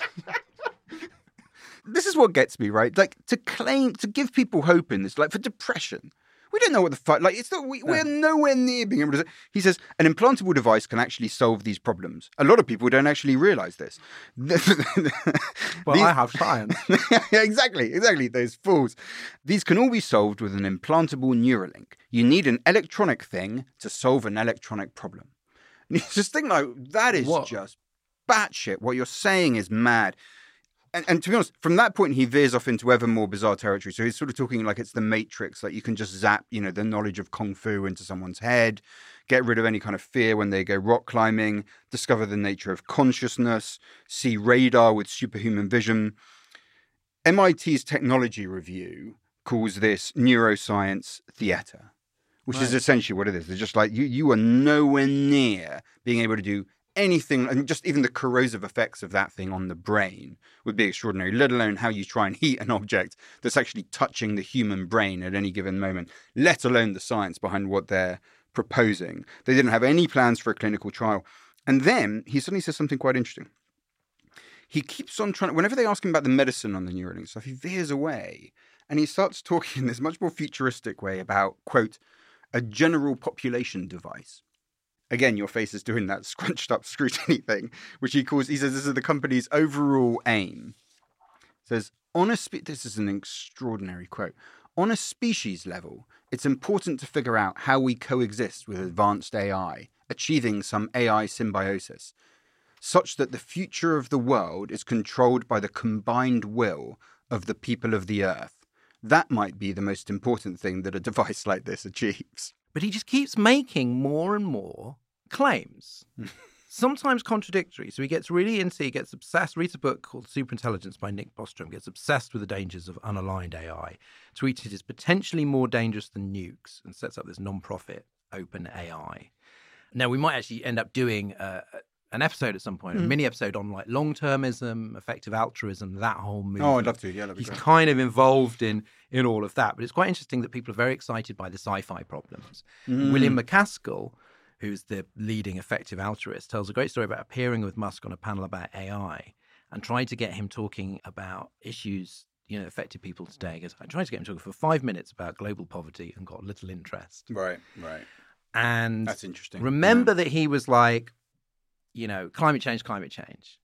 This is what gets me, right? Like, to give people hope in this, like for depression. We don't know what the fuck, like, it's not, we're nowhere near being able to. He says, an implantable device can actually solve these problems. A lot of people don't actually realize this. I have science. Yeah, exactly. Those fools. These can all be solved with an implantable Neuralink. You need an electronic thing to solve an electronic problem. And you just think, like, that is just batshit. What you're saying is mad. And to be honest, from that point, he veers off into ever more bizarre territory. So he's sort of talking like it's the Matrix, like you can just zap, the knowledge of Kung Fu into someone's head, get rid of any kind of fear when they go rock climbing, discover the nature of consciousness, see radar with superhuman vision. MIT's technology review calls this neuroscience theatre, which is essentially what it is. It's just like you are nowhere near being able to do anything, and just even the corrosive effects of that thing on the brain would be extraordinary, let alone how you try and heat an object that's actually touching the human brain at any given moment, let alone the science behind what they're proposing. They didn't have any plans for a clinical trial. And then he suddenly says something quite interesting. He keeps on trying, whenever they ask him about the medicine on the Neuralink stuff, he veers away and he starts talking in this much more futuristic way about, quote, a general population device. Again, your face is doing that scrunched up scrutiny thing, which he says this is the company's overall aim. He says, this is an extraordinary quote. On a species level, it's important to figure out how we coexist with advanced AI, achieving some AI symbiosis, such that the future of the world is controlled by the combined will of the people of the Earth. That might be the most important thing that a device like this achieves. But he just keeps making more and more claims, sometimes contradictory. So he gets obsessed, reads a book called Superintelligence by Nick Bostrom, gets obsessed with the dangers of unaligned AI, tweets it is potentially more dangerous than nukes, and sets up this non-profit open AI. Now, we might actually end up doing an episode at some point, a mini episode on like long-termism, effective altruism, that whole movement. Oh, I'd love to. Yeah, that'd be great. He's kind of involved in all of that. But it's quite interesting that people are very excited by the sci-fi problems. William McCaskill, who's the leading effective altruist, tells a great story about appearing with Musk on a panel about AI and trying to get him talking about issues, that affected people today. He goes, I tried to get him talking for 5 minutes about global poverty and got little interest. Right. And that's interesting. Remember that he was like, climate change.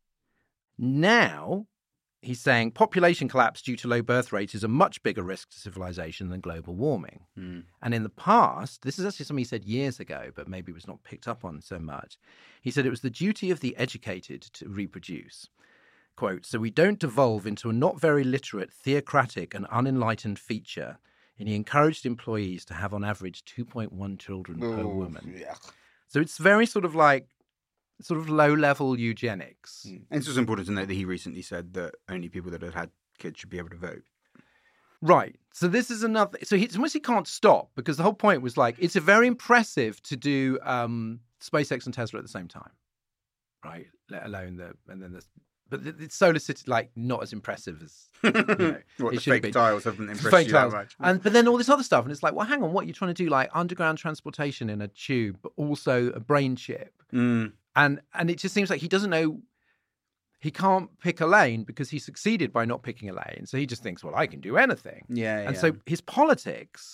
Now he's saying population collapse due to low birth rates is a much bigger risk to civilization than global warming. And in the past, this is actually something he said years ago, but maybe was not picked up on so much. He said it was the duty of the educated to reproduce. Quote, so we don't devolve into a not very literate, theocratic and unenlightened feature. And he encouraged employees to have on average 2.1 children per woman. Yeah. So it's very sort of low-level eugenics. And it's also important to note that he recently said that only people that had kids should be able to vote. Right. So this is another... So he can't stop, because the whole point was like, it's very impressive to do SpaceX and Tesla at the same time, right? Let alone But the Solar City, like, not as impressive as, What, the fake tiles haven't impressed fake you tiles. that much. But then all this other stuff, and it's like, well, hang on, what you're trying to do, like underground transportation in a tube, but also a brain chip. And it just seems like he doesn't know, he can't pick a lane because he succeeded by not picking a lane. So he just thinks, well, I can do anything. And so his politics,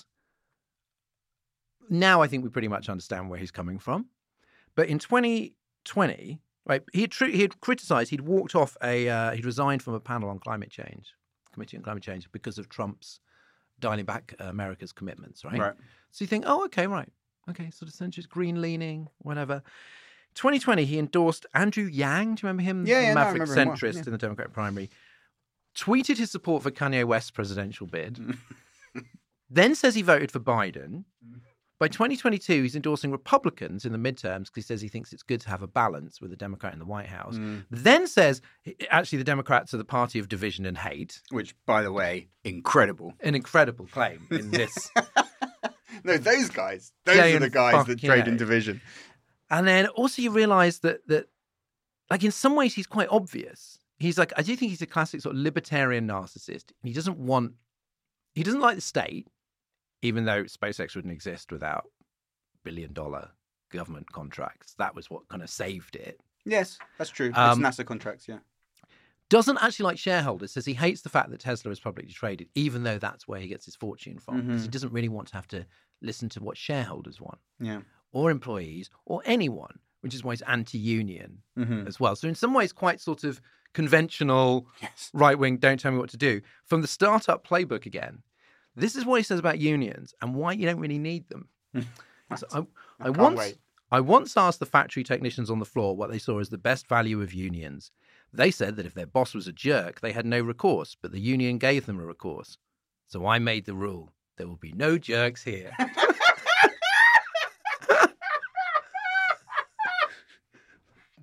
now I think we pretty much understand where he's coming from. But in 2020, right, he had criticised, he'd walked off he'd resigned from a panel on Committee on Climate Change, because of Trump's dialing back America's commitments, right? So you think, oh, okay, right. Okay, sort of centrist, green-leaning, whatever. 2020, he endorsed Andrew Yang. Do you remember him? Maverick centrist in the Democratic primary. Tweeted his support for Kanye West's presidential bid. Then says he voted for Biden. By 2022, he's endorsing Republicans in the midterms because he says he thinks it's good to have a balance with a Democrat in the White House. Then says, actually, the Democrats are the party of division and hate. Which, by the way, incredible. An incredible claim in this. No, those guys. Those are the guys that trade in division. And then also you realise that, like, in some ways, he's quite obvious. He's like, I do think he's a classic sort of libertarian narcissist. He doesn't like the state, even though SpaceX wouldn't exist without billion-dollar government contracts. That was what kind of saved it. Yes, that's true. It's NASA contracts, yeah. Doesn't actually like shareholders. Says he hates the fact that Tesla is publicly traded, even though that's where he gets his fortune from. Because he doesn't really want to have to listen to what shareholders want. Yeah. Or employees, or anyone, which is why he's anti-union as well. So in some ways, quite sort of conventional, right-wing, don't tell me what to do. From the startup playbook again, this is what he says about unions and why you don't really need them. So I once asked the factory technicians on the floor what they saw as the best value of unions. They said that if their boss was a jerk, they had no recourse, but the union gave them a recourse. So I made the rule. There will be no jerks here.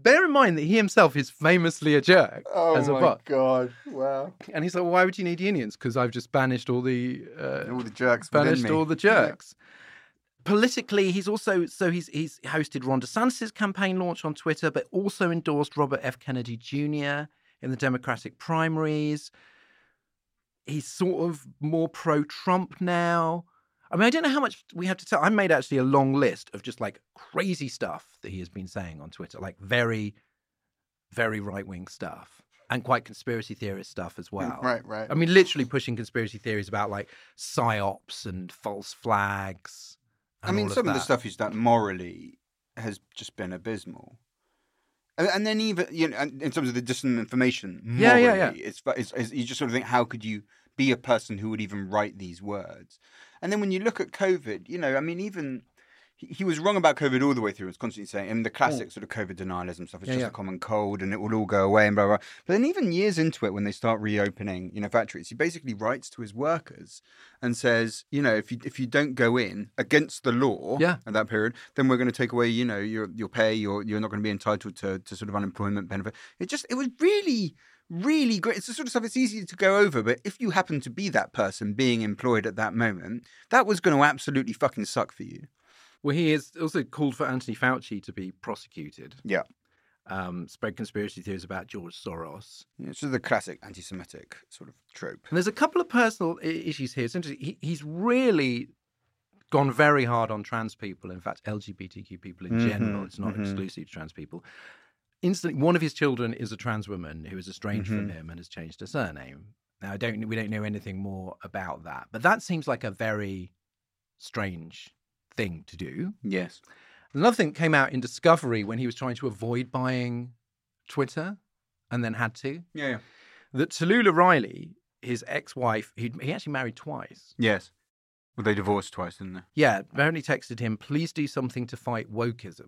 Bear in mind that he himself is famously a jerk as a bot. God. Wow. And he's like, why would you need unions? Because I've just banished all the jerks. banished within me. all the jerks. Politically, he's hosted Ron DeSantis' campaign launch on Twitter, but also endorsed Robert F. Kennedy Jr. in the Democratic primaries. He's sort of more pro-Trump now. I mean, I don't know how much we have to tell. I made actually a long list of just like crazy stuff that he has been saying on Twitter, like very, very right-wing stuff and quite conspiracy theorist stuff as well. Right. I mean, literally pushing conspiracy theories about like psyops and false flags. I mean, some of the stuff he's done morally has just been abysmal. And then even, you know, in terms of the disinformation, morally, it's you just sort of think, how could you be a person who would even write these words? And then when you look at COVID, you know, I mean, even he was wrong about COVID all the way through. He was constantly saying, and the classic sort of COVID denialism stuff, it's just a common cold and it will all go away and blah, blah, blah. But then even years into it, when they start reopening, you know, factories, he basically writes to his workers and says, you know, if you don't go in against the law at that period, then we're going to take away, you know, your pay, you're not going to be entitled to sort of unemployment benefit. It was really, really great. It's the sort of stuff it's easy to go over, but if you happen to be that person being employed at that moment, that was going to absolutely fucking suck for you. Well, he has also called for Anthony Fauci to be prosecuted. Yeah. Spread conspiracy theories about George Soros. Yeah, it's just the classic anti-Semitic sort of trope. And there's a couple of personal issues here. It's interesting. He's really gone very hard on trans people. In fact, LGBTQ people in general. It's not exclusive to trans people. Instantly, one of his children is a trans woman who is estranged from him and has changed her surname. Now, we don't know anything more about that, but that seems like a very strange thing to do. Yes. Another thing came out in Discovery when he was trying to avoid buying Twitter and then had to. Yeah. That Tallulah Riley, his ex-wife, he actually married twice. Yes. Well, they divorced twice, didn't they? Yeah. Apparently texted him, please do something to fight wokeism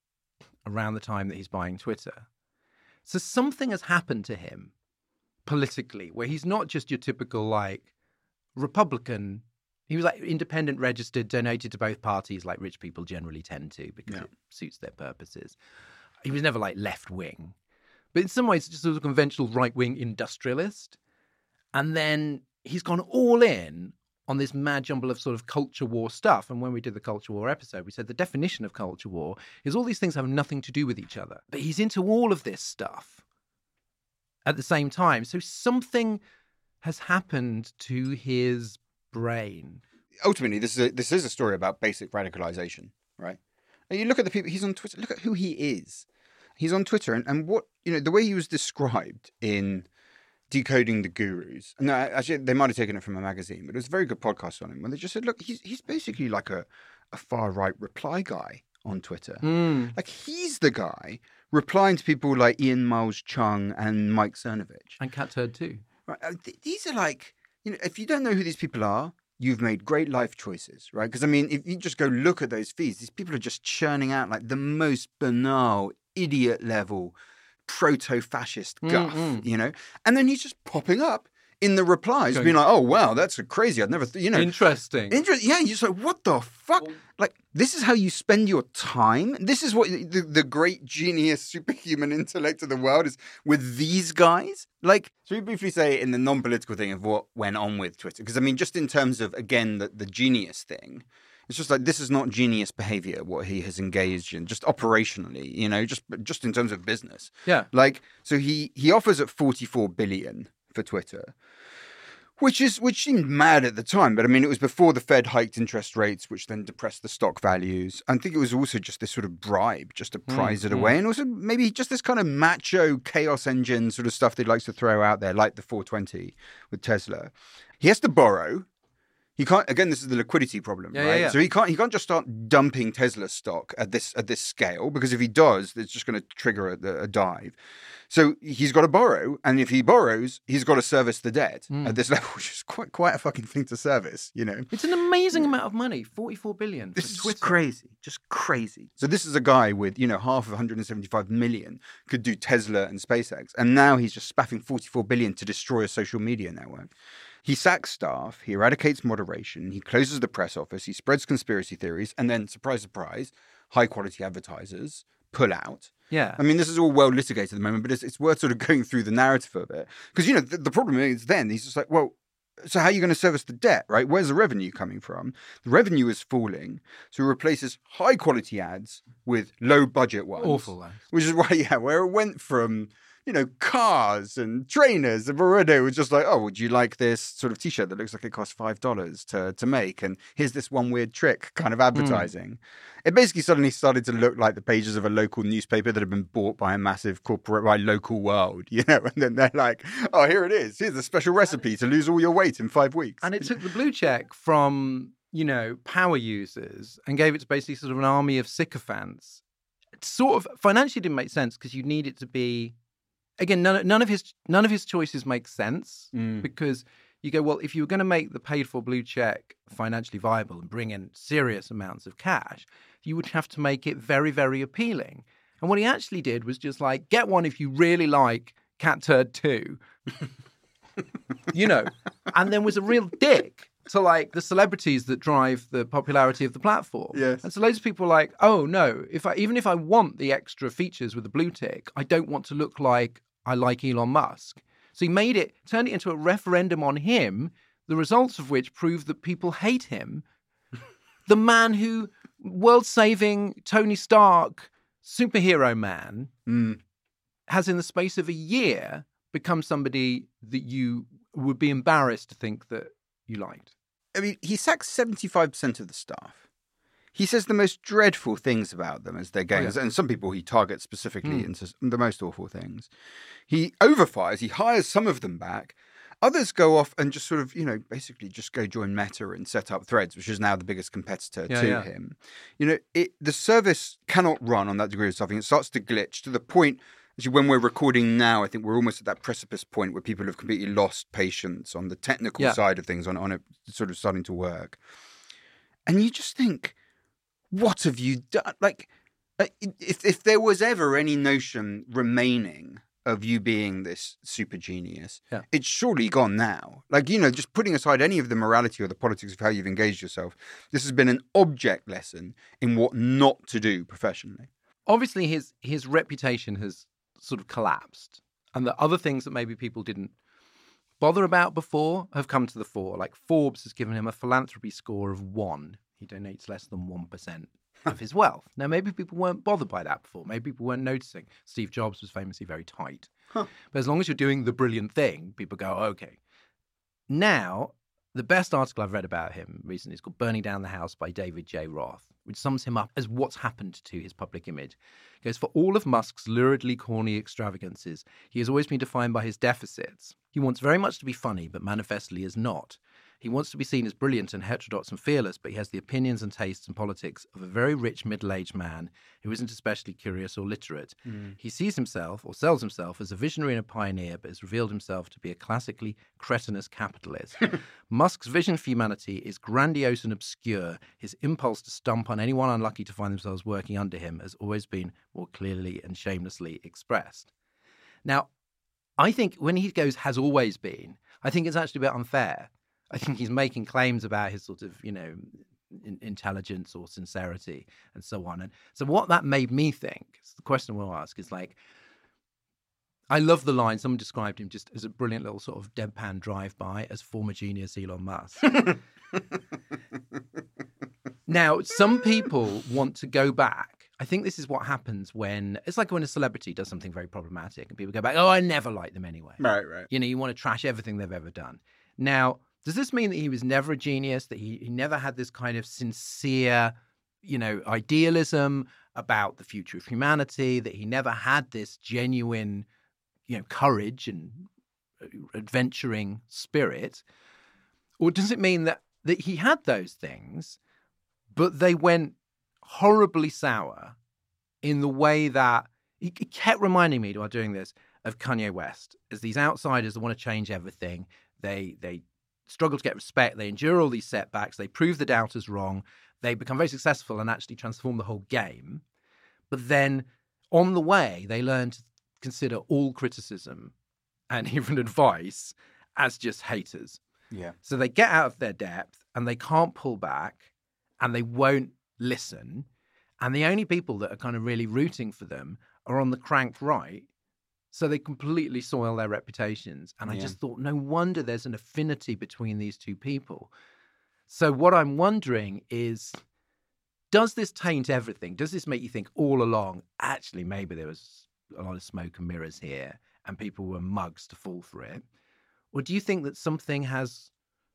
around the time that he's buying Twitter. So something has happened to him politically where he's not just your typical like Republican. He was like independent registered, donated to both parties like rich people generally tend to because it suits their purposes. He was never like left wing, but in some ways just a conventional right wing industrialist. And then he's gone all in on this mad jumble of sort of culture war stuff. And when we did the culture war episode, we said the definition of culture war is all these things have nothing to do with each other. But he's into all of this stuff at the same time. So something has happened to his brain. Ultimately, this is a story about basic radicalization, right? And you look at the people, he's on Twitter, look at who he is. He's on Twitter and what, you know, the way he was described in Decoding the Gurus. No, actually, they might have taken it from a magazine, but it was a very good podcast on him when they just said, look, he's basically like a far-right reply guy on Twitter. Like, he's the guy replying to people like Ian Miles Chung and Mike Cernovich. And Cat Turd too. Right? These are like, you know, if you don't know who these people are, you've made great life choices, right? Because, I mean, if you just go look at those feeds, these people are just churning out like the most banal, idiot-level proto-fascist guff, you know? And then he's just popping up in the replies, being like, oh, wow, that's crazy. I'd never, you know. Interesting. Yeah, you're just like, what the fuck? Like, this is how you spend your time? This is what the great genius, superhuman intellect of the world is with these guys? Like, so we briefly say in the non-political thing of what went on with Twitter. Because, I mean, just in terms of, again, the genius thing, it's just like, this is not genius behavior, what he has engaged in, just operationally, you know, just in terms of business. Yeah. Like, so he offers at $44 billion for Twitter, which seemed mad at the time. But I mean, it was before the Fed hiked interest rates, which then depressed the stock values. I think it was also just this sort of bribe just to prize it away. And also maybe just this kind of macho chaos engine sort of stuff that he likes to throw out there, like the 420 with Tesla. He has to borrow. He can't. Again, this is the liquidity problem, right? Yeah. So he can't just start dumping Tesla stock at this scale, because if he does, it's just going to trigger a dive. So he's got to borrow, and if he borrows, he's got to service the debt at this level, which is quite a fucking thing to service, you know. It's an amazing amount of money, $44 billion. This is just crazy. So this is a guy with, you know, half of 175 million could do Tesla and SpaceX, and now he's just spaffing $44 billion to destroy a social media network. He sacks staff, he eradicates moderation, he closes the press office, he spreads conspiracy theories, and then, surprise, surprise, high-quality advertisers pull out. Yeah. I mean, this is all well litigated at the moment, but it's worth sort of going through the narrative of it. Because, the problem is then he's just like, well, so how are you going to service the debt, right? Where's the revenue coming from? The revenue is falling. So he replaces high quality ads with low budget ones. Awful ones. Which is why, where it went from, cars and trainers. And Veredo was just like, oh, would you like this sort of T-shirt that looks like it costs $5 to make? And here's this one weird trick kind of advertising. It basically suddenly started to look like the pages of a local newspaper that had been bought by a massive corporate, by Local World, and then they're like, oh, here it is. Here's a special recipe to lose all your weight in 5 weeks. And it took the blue check from, power users and gave it to basically sort of an army of sycophants. It sort of financially didn't make sense because you need it to be, again, none of his choices make sense because you go, well, if you were going to make the paid for blue check financially viable and bring in serious amounts of cash, you would have to make it very, very appealing. And what he actually did was just like, get one if you really like Cat Turd 2, and then was a real dick to like the celebrities that drive the popularity of the platform. Yes. And so loads of people are like, oh no, even if I want the extra features with the blue tick, I don't want to look like I like Elon Musk. So he turned it into a referendum on him, the results of which prove that people hate him. The man who, world-saving Tony Stark, superhero man, has in the space of a year become somebody that you would be embarrassed to think that you liked. I mean, he sacks 75% of the staff. He says the most dreadful things about them as they're going. And some people he targets specifically into the most awful things. He overfires. He hires some of them back. Others go off and just sort of, basically just go join Meta and set up Threads, which is now the biggest competitor to him. The service cannot run on that degree of suffering. It starts to glitch to the point, actually, when we're recording now, I think we're almost at that precipice point where people have completely lost patience on the technical side of things, on it sort of starting to work. And you just think, what have you done? Like, if there was ever any notion remaining of you being this super genius, it's surely gone now. Like, just putting aside any of the morality or the politics of how you've engaged yourself, this has been an object lesson in what not to do professionally. Obviously, his reputation has sort of collapsed, and the other things that maybe people didn't bother about before have come to the fore. Like Forbes has given him a philanthropy score of 1. He donates less than 1% of his wealth. Now, maybe people weren't bothered by that before. Maybe people weren't noticing. Steve Jobs was famously very tight. But as long as you're doing the brilliant thing, people go, okay. Now, the best article I've read about him recently is called Burning Down the House by David J. Roth, which sums him up as what's happened to his public image. It goes, for all of Musk's luridly corny extravagances, he has always been defined by his deficits. He wants very much to be funny, but manifestly is not. He wants to be seen as brilliant and heterodox and fearless, but he has the opinions and tastes and politics of a very rich middle-aged man who isn't especially curious or literate. He sees himself, or sells himself, as a visionary and a pioneer, but has revealed himself to be a classically cretinous capitalist. Musk's vision for humanity is grandiose and obscure. His impulse to stump on anyone unlucky to find themselves working under him has always been more clearly and shamelessly expressed. Now, I think when he goes, has always been, I think it's actually a bit unfair. I think he's making claims about his sort of, intelligence or sincerity and so on. And so what that made me think, the question we'll ask is like, I love the line, someone described him just as a brilliant little sort of deadpan drive-by as former genius Elon Musk. Now, some people want to go back. I think this is what happens when, it's like when a celebrity does something very problematic and people go back, oh, I never liked them anyway. Right. You want to trash everything they've ever done. Now, does this mean that he was never a genius, that he never had this kind of sincere, idealism about the future of humanity, that he never had this genuine, courage and adventuring spirit? Or does it mean that he had those things, but they went horribly sour in the way that he kept reminding me while doing this of Kanye West as these outsiders that want to change everything. They struggle to get respect. They endure all these setbacks. They prove the doubters wrong. They become very successful and actually transform the whole game. But then on the way, they learn to consider all criticism and even advice as just haters. Yeah. So they get out of their depth and they can't pull back and they won't listen. And the only people that are kind of really rooting for them are on the crank right. So they completely soil their reputations. And I just thought, no wonder there's an affinity between these two people. So what I'm wondering is, does this taint everything? Does this make you think all along, actually, maybe there was a lot of smoke and mirrors here and people were mugs to fall for it? Or do you think that something has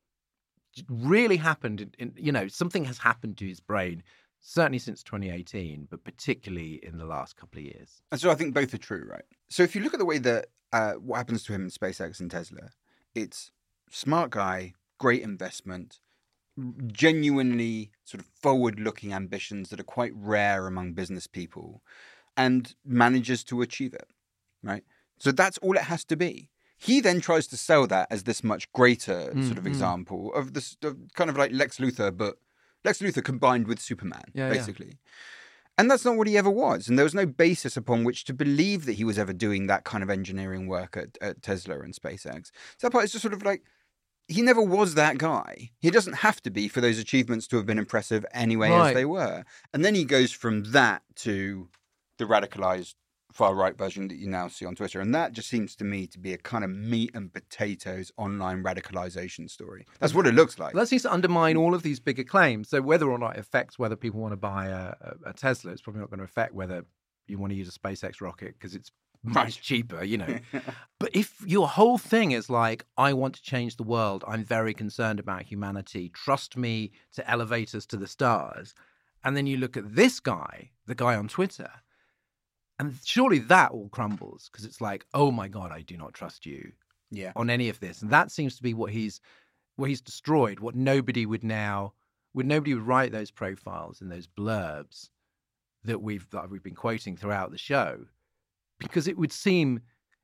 really happened, something has happened to his brain, certainly since 2018, but particularly in the last couple of years? And so I think both are true, right? So if you look at the way that what happens to him in SpaceX and Tesla, it's smart guy, great investment, genuinely sort of forward-looking ambitions that are quite rare among business people, and manages to achieve it, right? So that's all it has to be. He then tries to sell that as this much greater sort of example of this kind of like Lex Luthor, but Lex Luthor combined with Superman, basically. Yeah. And that's not what he ever was. And there was no basis upon which to believe that he was ever doing that kind of engineering work at Tesla and SpaceX. So that part is just sort of like, he never was that guy. He doesn't have to be for those achievements to have been impressive anyway, as they were. And then he goes from that to the radicalized far-right version that you now see on Twitter. And that just seems to me to be a kind of meat and potatoes online radicalization story. That's what it looks like. That seems to undermine all of these bigger claims. So whether or not it affects whether people want to buy a Tesla, it's probably not going to affect whether you want to use a SpaceX rocket because it's much cheaper, But if your whole thing is like, I want to change the world, I'm very concerned about humanity, trust me to elevate us to the stars. And then you look at this guy, the guy on Twitter, and surely that all crumbles because it's like, oh my God, I do not trust you on any of this. And that seems to be what he's destroyed, what nobody would write those profiles and those blurbs that we've been quoting throughout the show. Because it would seem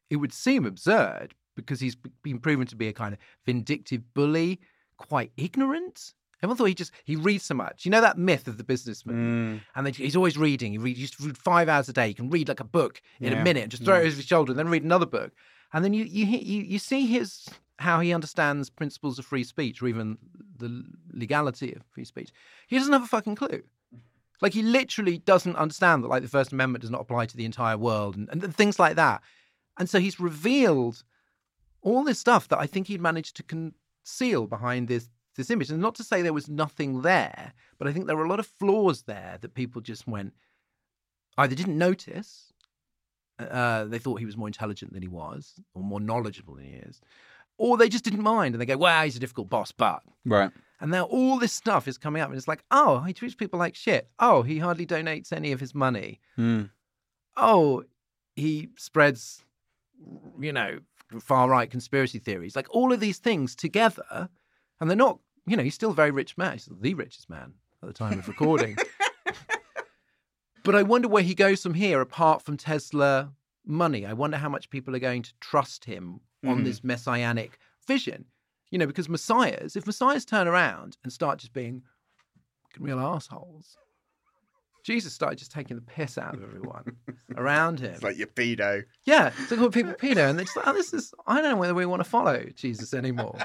absurd because he's been proven to be a kind of vindictive bully, quite ignorant. Everyone thought he reads so much. You know that myth of the businessman? And then he's always reading. He used to read 5 hours a day. He can read like a book in a minute and just throw it over his shoulder and then read another book. And then you see how he understands principles of free speech or even the legality of free speech. He doesn't have a fucking clue. Like, he literally doesn't understand that, like, the First Amendment does not apply to the entire world and things like that. And so he's revealed all this stuff that I think he'd managed to conceal behind this image. And not to say there was nothing there, but I think there were a lot of flaws there that people just either didn't notice, they thought he was more intelligent than he was, or more knowledgeable than he is, or they just didn't mind. And they go, well, he's a difficult boss, but... Right. And now all this stuff is coming up, and it's like, oh, he treats people like shit. Oh, he hardly donates any of his money. Oh, he spreads, far-right conspiracy theories. Like, all of these things together, and they're not, he's still a very rich man. He's the richest man at the time of recording. But I wonder where he goes from here, apart from Tesla money. I wonder how much people are going to trust him on this messianic vision. Because if messiahs turn around and start just being real assholes, Jesus started just taking the piss out of everyone around him. It's like your pedo. Yeah, so called people pedo, and they're just like, I don't know whether we want to follow Jesus anymore.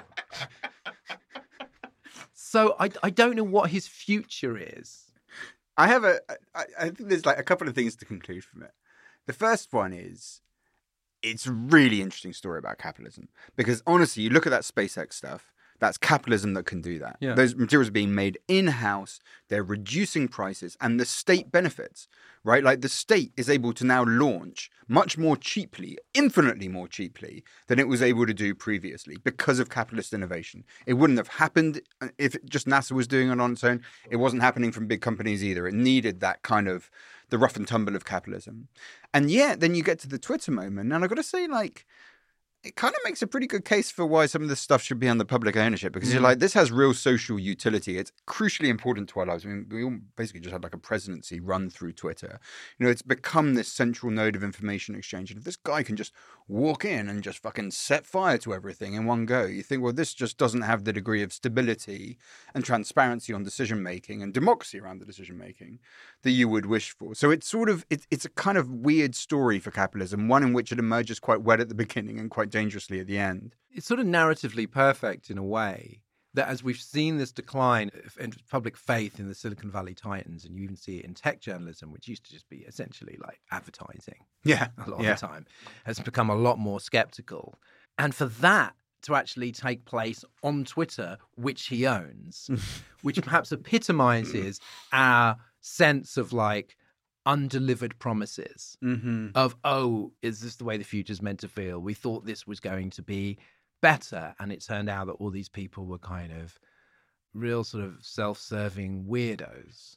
So I don't know what his future is. I think there's like a couple of things to conclude from it. The first one is, it's a really interesting story about capitalism because honestly, you look at that SpaceX stuff, that's capitalism that can do that. Yeah. Those materials are being made in-house, they're reducing prices, and the state benefits, right? Like, the state is able to now launch much more cheaply, infinitely more cheaply than it was able to do previously because of capitalist innovation. It wouldn't have happened if just NASA was doing it on its own. It wasn't happening from big companies either. It needed that kind of the rough and tumble of capitalism. And yet, then you get to the Twitter moment, and I've got to say, like, it kind of makes a pretty good case for why some of this stuff should be under public ownership, because you're like, this has real social utility. It's crucially important to our lives. I mean, we all basically just had like a presidency run through Twitter. It's become this central node of information exchange. And if this guy can just walk in and just fucking set fire to everything in one go, you think, well, this just doesn't have the degree of stability and transparency on decision making and democracy around the decision making that you would wish for. So it's sort of, it's a kind of weird story for capitalism, one in which it emerges quite wet at the beginning and quite dangerously at the end. It's sort of narratively perfect in a way, that as we've seen this decline in public faith in the Silicon Valley Titans, and you even see it in tech journalism, which used to just be essentially like advertising a lot of the time, has become a lot more skeptical. And for that to actually take place on Twitter, which he owns, which perhaps epitomizes our sense of like undelivered promises of, oh, is this the way the future's meant to feel? We thought this was going to be better. And it turned out that all these people were kind of real sort of self-serving weirdos.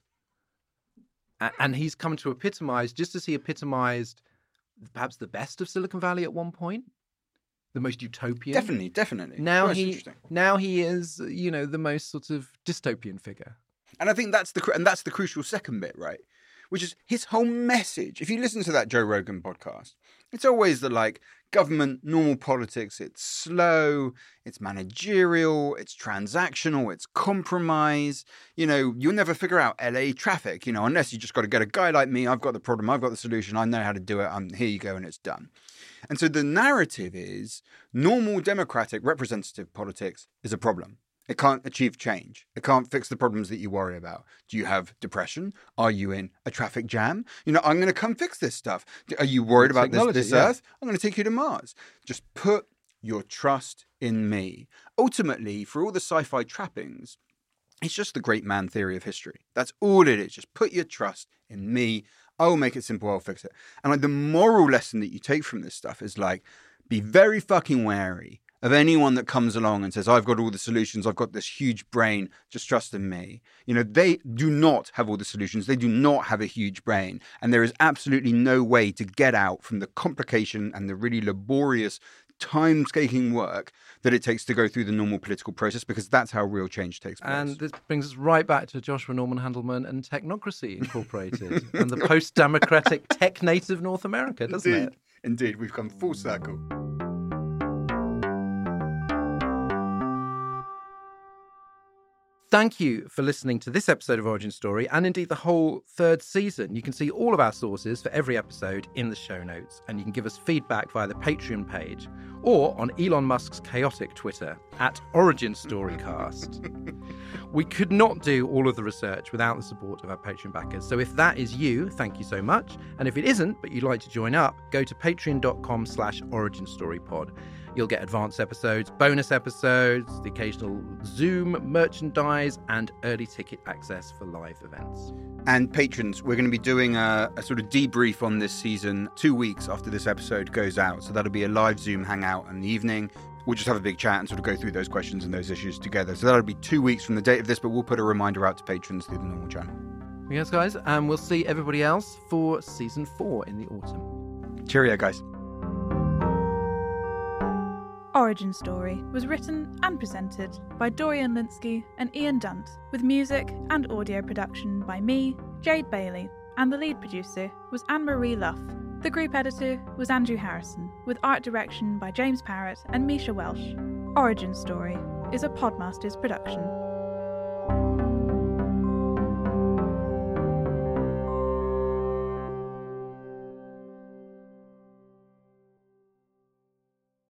And he's come to epitomize, just as he epitomized perhaps the best of Silicon Valley at one point, the most utopian. Definitely. Now he is, you know, the most sort of dystopian figure. And I think that's the crucial second bit, right? Which is his whole message. If you listen to that Joe Rogan podcast, it's always the like government, normal politics. It's slow, it's managerial, it's transactional, it's compromise. You know, you'll never figure out LA traffic, you know, unless you just got to get a guy like me. I've got the problem, I've got the solution, I know how to do it. Here you go, and it's done. And so the narrative is normal democratic representative politics is a problem. It can't achieve change. It can't fix the problems that you worry about. Do you have depression? Are you in a traffic jam? You know, I'm going to come fix this stuff. Are you worried about this Earth? I'm going to take you to Mars. Just put your trust in me. Ultimately, for all the sci-fi trappings, it's just the great man theory of history. That's all it is. Just put your trust in me. I will make it simple. I'll fix it. And like the moral lesson that you take from this stuff is like, be very fucking wary of anyone that comes along and says, I've got all the solutions, I've got this huge brain, just trust in me. You know, they do not have all the solutions. They do not have a huge brain. And there is absolutely no way to get out from the complication and the really laborious, time-taking work that it takes to go through the normal political process, because that's how real change takes place. And this brings us right back to Joshua Norman Handelman and Technocracy Incorporated and the post-democratic tech-native North America, doesn't it? Indeed, we've come full circle. Thank you for listening to this episode of Origin Story, and indeed the whole third season. You can see all of our sources for every episode in the show notes, and you can give us feedback via the Patreon page or on Elon Musk's chaotic Twitter at Origin Storycast. We could not do all of the research without the support of our Patreon backers. So if that is you, thank you so much. And if it isn't, but you'd like to join up, go to patreon.com/originstorypod. You'll get advanced episodes, bonus episodes, the occasional Zoom merchandise, and early ticket access for live events. And patrons, we're going to be doing a sort of debrief on this season 2 weeks after this episode goes out. So that'll be a live Zoom hangout in the evening. We'll just have a big chat and sort of go through those questions and those issues together. So that'll be 2 weeks from the date of this, but we'll put a reminder out to patrons through the normal channel. Yes, guys, and we'll see everybody else for season 4 in the autumn. Cheerio, guys. Origin Story was written and presented by Dorian Linsky and Ian Dunt, with music and audio production by me, Jade Bailey, and the lead producer was Anne-Marie Luff. The group editor was Andrew Harrison, with art direction by James Parrott and Misha Welsh. Origin Story is a Podmasters production.